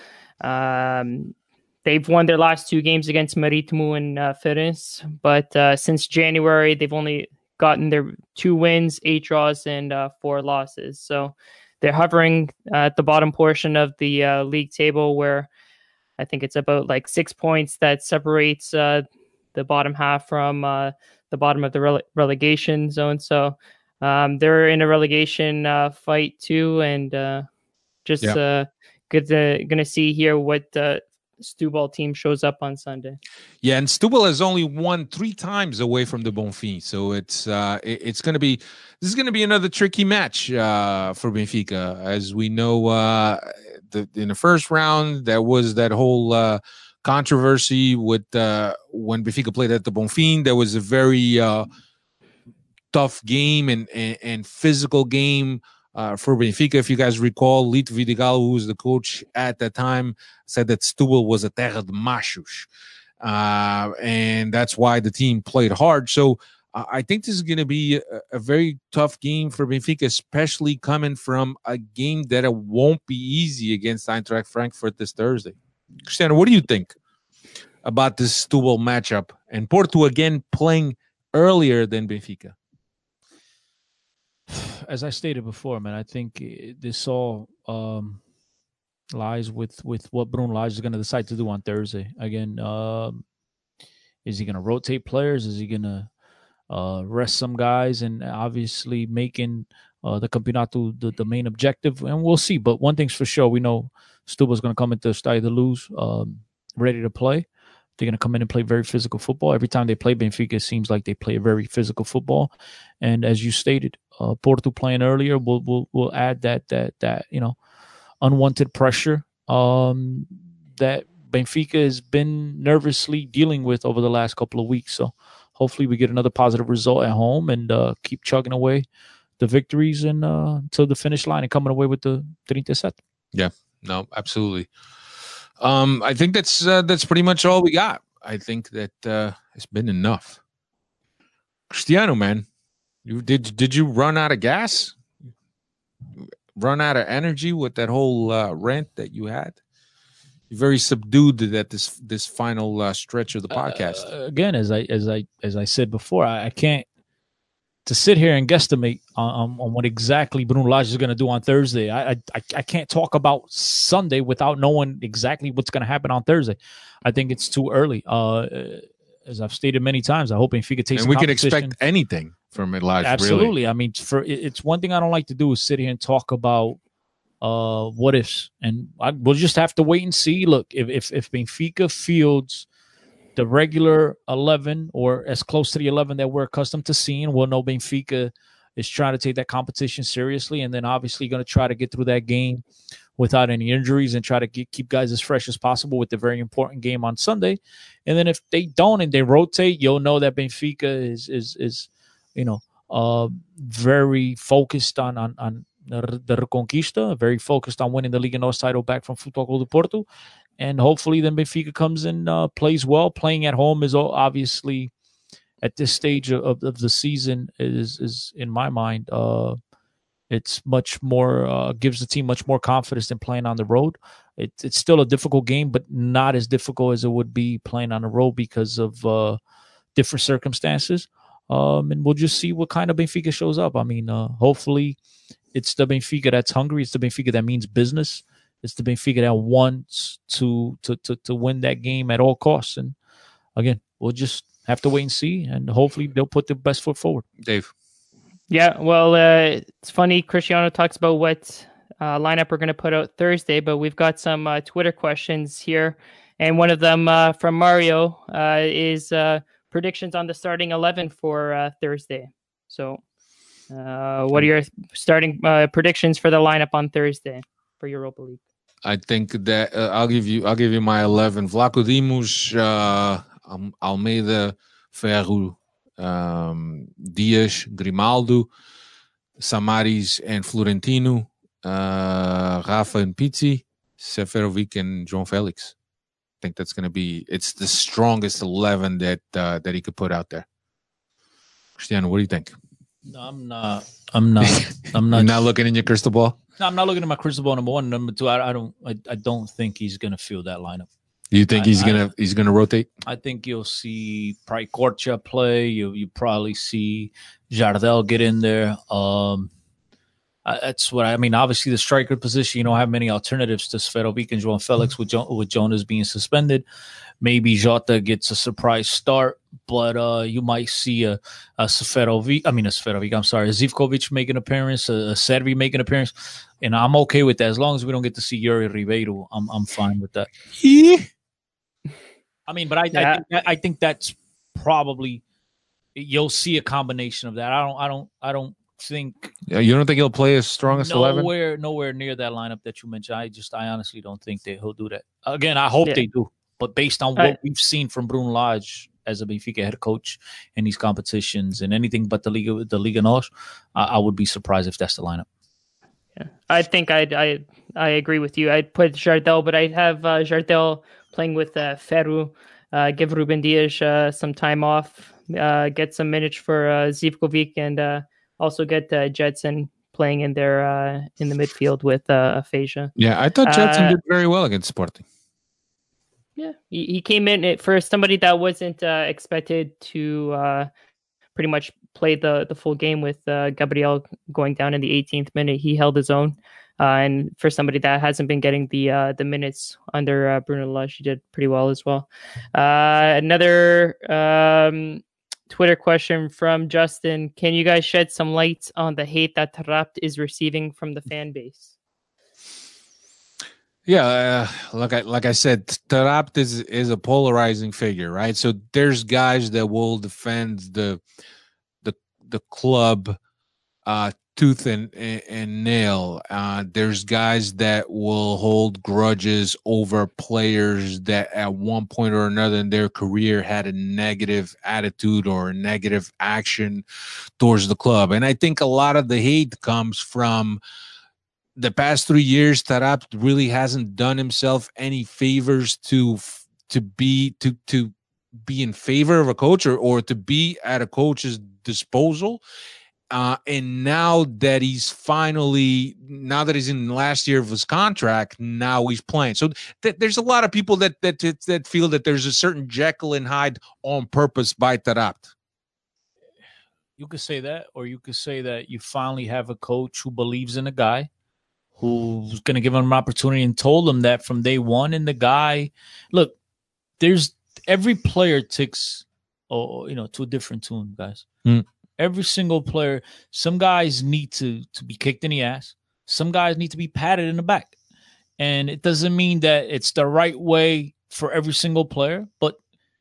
Um, they've won their last two games against Marítimo and uh, Ferenc, but uh, since January, they've only gotten their two wins, eight draws, and uh, four losses. So they're hovering at the bottom portion of the uh, league table where I think it's about like six points that separates uh, the bottom half from uh, the bottom of the rele- relegation zone. So um, they're in a relegation uh, fight too, and uh, just yeah. uh, good to gonna see here what uh, Stubel team shows up on Sunday. Yeah, and Stubel has only won three times away from the Bonfim, so it's uh, it, it's going to be this is going to be another tricky match uh, for Benfica, as we know. Uh, the, in the first round, there was that whole uh, controversy with uh, when Benfica played at the Bonfim. There was a very uh, tough game and, and, and physical game uh, for Benfica. If you guys recall, Lito Vidigal, who was the coach at that time, said that Stubel was a terra de machos. Uh, and that's why the team played hard. So uh, I think this is going to be a, a very tough game for Benfica, especially coming from a game that it won't be easy against Eintracht Frankfurt this Thursday. Cristiano, what do you think about this Stubel matchup and Porto again playing earlier than Benfica? As I stated before, man, I think this all um, lies with, with what Bruno Lage is going to decide to do on Thursday. Again, um, is he going to rotate players? Is he going to uh, rest some guys? And obviously making uh, the Campeonato the, the main objective, and we'll see. But one thing's for sure, we know Stubel's going to come into Stade de Luz um, ready to play. They're going to come in and play very physical football. Every time they play Benfica, it seems like they play very physical football. And as you stated, uh, Porto playing earlier will will will add that that that you know unwanted pressure um, that Benfica has been nervously dealing with over the last couple of weeks. So hopefully we get another positive result at home and uh, keep chugging away the victories and uh, to the finish line and coming away with the thirty-seven. Yeah, no, absolutely. Um, I think that's uh, that's pretty much all we got. I think that uh, it's been enough. Cristiano, man, you did did you run out of gas? Run out of energy with that whole uh, rant that you had? You're very subdued at this this final uh, stretch of the podcast. Uh, again, as I as I as I said before, I, I can't to sit here and guesstimate on, on what exactly Bruno Lage is going to do on Thursday. I, I I can't talk about Sunday without knowing exactly what's going to happen on Thursday. I think it's too early. Uh, as I've stated many times, I hope Benfica takes. And we can expect anything from Lage. Absolutely. Really. I mean, for it's one thing I don't like to do is sit here and talk about uh, what ifs, and I, we'll just have to wait and see. Look, if if, if Benfica fields the regular eleven or as close to the eleven that we're accustomed to seeing, we'll know Benfica is trying to take that competition seriously, and then obviously going to try to get through that game without any injuries and try to get, keep guys as fresh as possible with the very important game on Sunday. And then if they don't and they rotate, you'll know that Benfica is is is you know uh, very focused on on on the Reconquista, very focused on winning the Liga North title back from Futebol Clube do Porto. And hopefully then Benfica comes and uh, plays well. Playing at home is obviously, at this stage of, of the season, is, is in my mind, uh, it's much more, uh, gives the team much more confidence than playing on the road. It, it's still a difficult game, but not as difficult as it would be playing on the road because of uh, different circumstances. Um, and we'll just see what kind of Benfica shows up. I mean, uh, hopefully it's the Benfica that's hungry. It's the Benfica that means business. It's the Benfica that wants to, to to to win that game at all costs. And again, we'll just have to wait and see. And hopefully they'll put their best foot forward. Dave. Yeah, well, uh, it's funny. Cristiano talks about what uh, lineup we're going to put out Thursday, but we've got some uh, Twitter questions here. And one of them uh, from Mario uh, is uh, predictions on the starting eleven for uh, Thursday. So uh, what are your starting uh, predictions for the lineup on Thursday for Europa League? I think that uh, I'll give you I'll give you my eleven. Vlaco Dimos, uh, Almeida, Ferro, um, Dias, Grimaldo, Samaris and Florentino, uh, Rafa and Pizzi, Seferovic and João Felix. I think that's going to be it's the strongest eleven that uh, that he could put out there. Cristiano, what do you think? No, I'm not. I'm not. I'm not. You're not looking in your crystal ball. No, I'm not looking at my crystal ball. Number one, number two. I, I don't. I, I don't think he's going to field that lineup. You think I, he's I, gonna he's gonna rotate? I think you'll see probably Korcha play. You you probably see Jardel get in there. Um, I, that's what I mean. Obviously, the striker position, you don't have many alternatives to Seferovic and João Felix with jo- with Jonas being suspended. Maybe Jota gets a surprise start, but uh, you might see a, a Seferovic, I mean a Seferovic, I'm sorry, a Zivkovic make an appearance, a, a Servi make an appearance, and I'm okay with that. As long as we don't get to see Yuri Ribeiro, I'm I'm fine with that. I mean, but I Yeah. I, think, I think that's probably, you'll see a combination of that. I don't I don't I don't think Yeah, you don't think he'll play his strongest eleven? nowhere nowhere near that lineup that you mentioned. I just I honestly don't think that he'll do that. Again, I hope Yeah. they do. But based on what I- we've seen from Bruno Lage as a Benfica head coach in these competitions and anything but the Liga, the Liga North, I, I would be surprised if that's the lineup. Yeah, I think I'd, I I agree with you. I'd put Jardel, but I'd have uh, Jardel playing with uh, Ferro, uh, give Ruben Dias uh, some time off, uh, get some minutes for uh, Zivkovic, and uh, also get uh, Jetson playing in there uh, in the midfield with uh, Aphasia. Yeah, I thought Jetson Uh, did very well against Sporting. Yeah, he, he came in it for somebody that wasn't uh, expected to uh, pretty much play the, the full game with uh, Gabriel going down in the eighteenth minute. He held his own, uh, and for somebody that hasn't been getting the uh, the minutes under uh, Bruno Lage, he did pretty well as well. Uh, another um, Twitter question from Justin: can you guys shed some light on the hate that Taarabt is receiving from the fan base? Yeah, uh, like I like I said, Taarabt is is a polarizing figure, right? So there's guys that will defend the the the club uh, tooth and, and, and nail. Uh, there's guys that will hold grudges over players that at one point or another in their career had a negative attitude or a negative action towards the club. And I think a lot of the hate comes from the past three years. Taarabt really hasn't done himself any favors to to be to to be in favor of a coach or, or to be at a coach's disposal. Uh, and now that he's finally, now that he's in the last year of his contract, now he's playing. So th- there's a lot of people that, that that feel that there's a certain Jekyll and Hyde on purpose by Taarabt. You could say that, or you could say that you finally have a coach who believes in a guy, who's going to give him an opportunity and told him that from day one. And the guy, look, there's every player ticks, oh, you know, to a different tune, guys. Mm. Every single player, some guys need to, to be kicked in the ass. Some guys need to be patted in the back. And it doesn't mean that it's the right way for every single player, but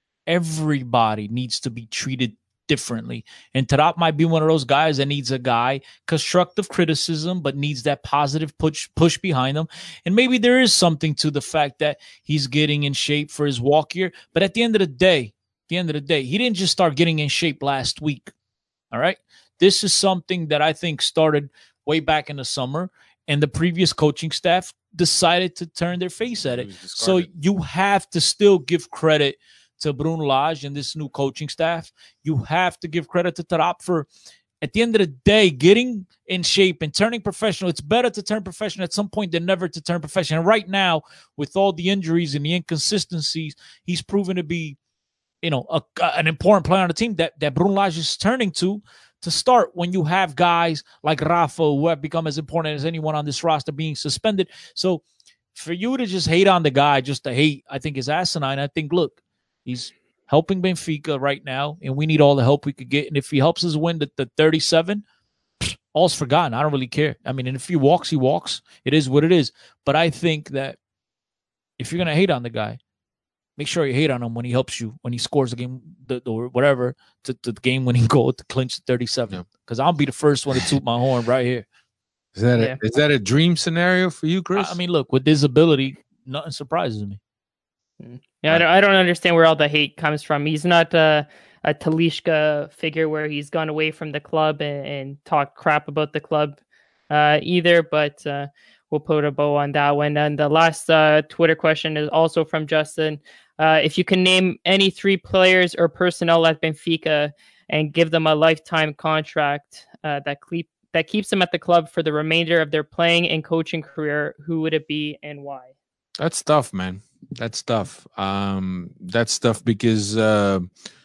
everybody needs to be treated differently. And Taarabt might be one of those guys that needs a guy, constructive criticism, but needs that positive push push behind him. And maybe there is something to the fact that he's getting in shape for his walk year. But at the end of the day, the end of the day, he didn't just start getting in shape last week. All right. This is something that I think started way back in the summer, and the previous coaching staff decided to turn their face at it. So you have to still give credit to Bruno Lage and this new coaching staff. You have to give credit to Taarabt for, at the end of the day, getting in shape and turning professional. It's better to turn professional at some point than never to turn professional. And right now, with all the injuries and the inconsistencies, he's proven to be, you know, a, an important player on the team that, that Bruno Lage is turning to to start when you have guys like Rafa who have become as important as anyone on this roster being suspended. So for you to just hate on the guy, just to hate, I think is asinine. I think, look, he's helping Benfica right now, and we need all the help we could get. And if he helps us win the, the thirty-seven, all's forgotten. I don't really care. I mean, and if he walks, he walks. It is what it is. But I think that if you're going to hate on the guy, make sure you hate on him when he helps you, when he scores a game the, or whatever, to, to the game-winning goal to clinch the thirty-seven. Because I'll be the first one to toot my horn right here. Is that, Yeah. a, is that a dream scenario for you, Chris? I mean, look, with this ability, nothing surprises me. Yeah, I don't, I don't understand where all the hate comes from. He's not a, a Talisca figure where he's gone away from the club and, and talked crap about the club uh, either, but uh, we'll put a bow on that one. And the last uh, Twitter question is also from Justin. Uh, if you can name any three players or personnel at Benfica and give them a lifetime contract uh, that, cle- that keeps them at the club for the remainder of their playing and coaching career, who would it be and why? That's tough, man. That's tough. Um, that's tough because uh,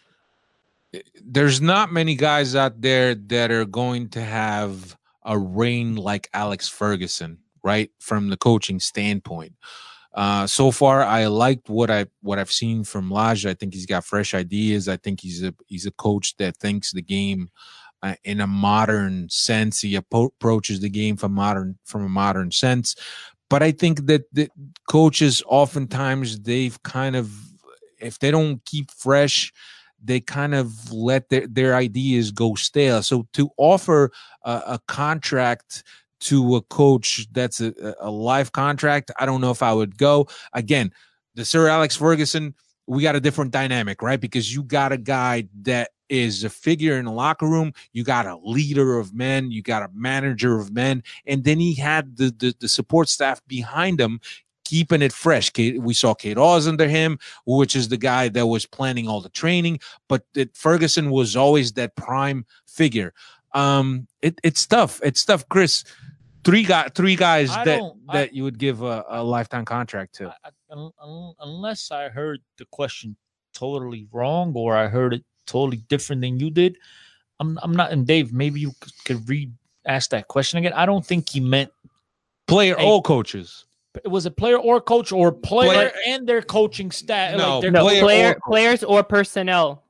there's not many guys out there that are going to have a reign like Alex Ferguson, right? From the coaching standpoint. Uh, so far, I liked what I what I've seen from Lage. I think he's got fresh ideas. I think he's a he's a coach that thinks the game uh, in a modern sense. He appro- approaches the game from modern from a modern sense. But I think that the coaches oftentimes they've kind of, if they don't keep fresh, they kind of let their, their ideas go stale. So to offer a, a contract to a coach that's a, a life contract, I don't know if I would go. Again, the Sir Alex Ferguson, we got a different dynamic, right? Because you got a guy that is a figure in the locker room. You got a leader of men. You got a manager of men. And then he had the, the, the support staff behind him, keeping it fresh. We saw Kate Oz under him, which is the guy that was planning all the training. But it, Ferguson was always that prime figure. Um, it, it's tough. It's tough, Chris. Three guy, three guys I that don't- that I- you would give a, a lifetime contract to. I, I, un- unless I heard the question totally wrong or I heard it totally different than you did, I'm I'm not. And Dave, maybe you could, could re ask that question again. I don't think he meant Player Hey, or coaches. it was a player or coach or player, Player- and their coaching staff. No, like their No, Player player, or coach. players or personnel.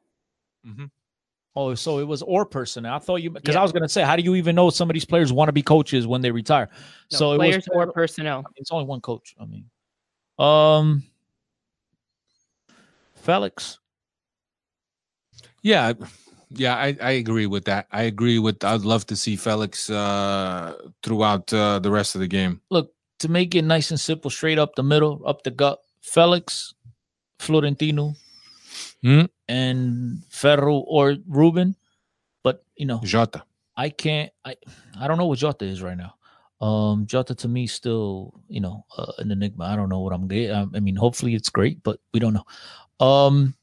Oh, so it was or personnel. I thought you because Yeah. I was going to say, how do you even know some of these players want to be coaches when they retire? No, so it players was or personnel. It's only one coach. I mean, um, Felix. Yeah, Yeah, I, I agree with that. I agree with. I'd love to see Felix uh, throughout uh, the rest of the game. Look, to make it nice and simple, straight up the middle, up the gut, Felix, Florentino, Hmm? and Ferro or Ruben. But you know, Jota. I can't. I I don't know what Jota is right now. Um, Jota to me still, you know, uh, an enigma. I don't know what I'm getting. I mean, hopefully it's great, but we don't know. Um,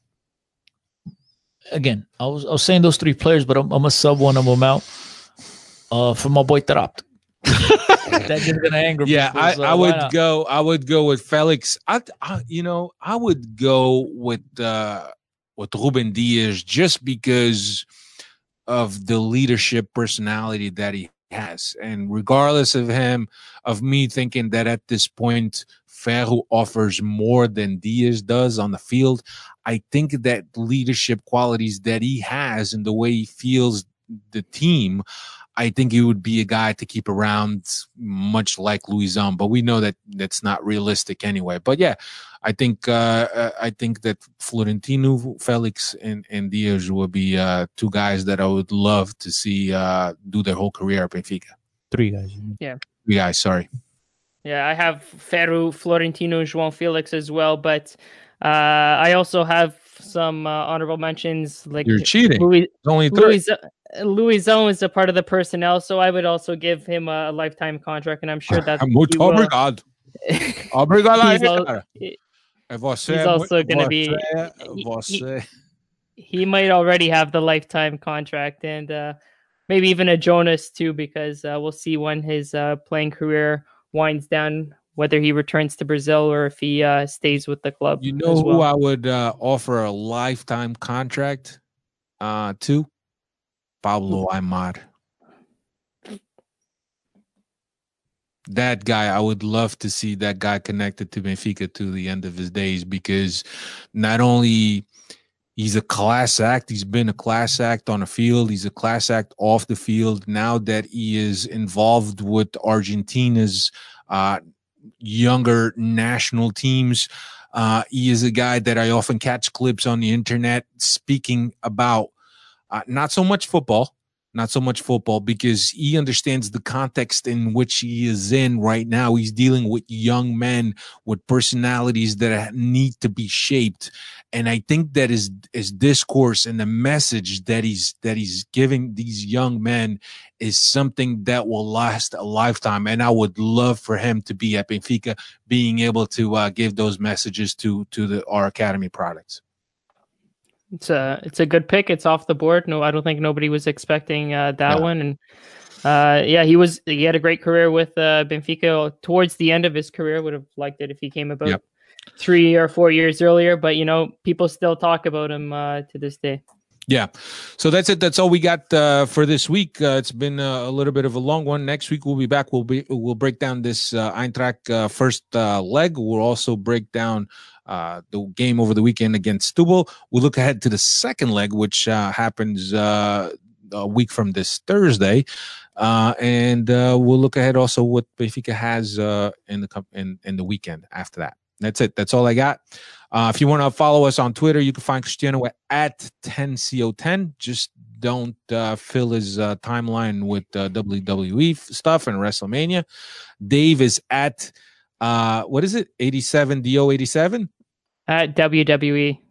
again, I was I was saying those three players, but I'm, I'm gonna sub one of them out. Uh, for my boy Taarabt. That's just gonna anger Yeah, people, I, so I why would not? go. I would go with Felix. I, I you know, I would go with uh, with Ruben Diaz just because of the leadership personality that he has, and regardless of him, of me thinking that at this point Ferro offers more than Diaz does on the field, I think that leadership qualities that he has and the way he feels the team, I think he would be a guy to keep around, much like Luizão. But we know that that's not realistic anyway. But yeah, I think uh, uh, I think that Florentino, Felix, and, and Diaz would be uh, two guys that I would love to see uh, do their whole career at Benfica. Three guys. Yeah. Three guys, sorry. Yeah, I have Ferro, Florentino, João Felix as well, but uh, I also have some uh, honorable mentions. Like You're cheating. Louis, It's only three. Louis, Luizão is a part of the personnel, so I would also give him a lifetime contract, and I'm sure that Muito he will. obrigado. Obrigado. He's al- cara. he- É você, he's also muito- gonna be- você, he- você. he might already have the lifetime contract, and uh, maybe even a Jonas too, because uh, we'll see when his uh, playing career winds down, whether he returns to Brazil or if he uh, stays with the club. You know as who well. I would uh, offer a lifetime contract uh, to? Pablo Aimar. That guy, I would love to see that guy connected to Benfica to the end of his days, because not only he's a class act, he's been a class act on the field, he's a class act off the field. Now that he is involved with Argentina's uh, younger national teams, uh, he is a guy that I often catch clips on the internet speaking about uh, not so much football, not so much football, because he understands the context in which he is in right now. He's dealing with young men with personalities that need to be shaped. And I think that his, his discourse and the message that he's, that he's giving these young men is something that will last a lifetime. And I would love for him to be at Benfica, being able to uh, give those messages to, to the, our academy products. It's a it's a good pick. It's off the board. No, I don't think nobody was expecting uh, that Yeah. one. And uh, yeah, he was he had a great career with uh, Benfica. Towards the end of his career, would have liked it if he came about Yep. three or four years earlier. But you know, people still talk about him uh, to this day. Yeah. So that's it. That's all we got uh, for this week. Uh, it's been uh, a little bit of a long one. Next week we'll be back. We'll be we'll break down this uh, Eintracht uh, first uh, leg. We'll also break down uh, the game over the weekend against Stubble. We'll look ahead to the second leg, which uh, happens uh, a week from this Thursday, uh, and uh, we'll look ahead also what Benfica has uh, in the com- in in the weekend after that. That's it. That's all I got. Uh, if you want to follow us on Twitter, you can find Cristiano at, at ten C O ten. Just don't uh, fill his uh, timeline with uh, W W E stuff and WrestleMania. Dave is at, uh, what is it? eighty-seven D O eighty-seven? At W W E.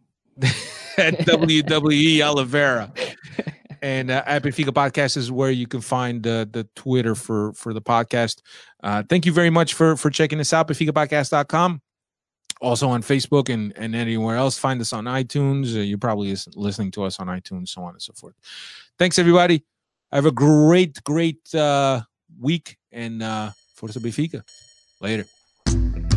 At W W E Oliveira. And uh, at Benfica Podcast is where you can find uh, the Twitter for, for the podcast. Uh, thank you very much for, for checking us out, benfica podcast dot com. Also on Facebook and, and anywhere else. Find us on iTunes. Uh, you're probably listening to us on iTunes, so on and so forth. Thanks, everybody. Have a great, great uh, week. And uh, Força Benfica. Later.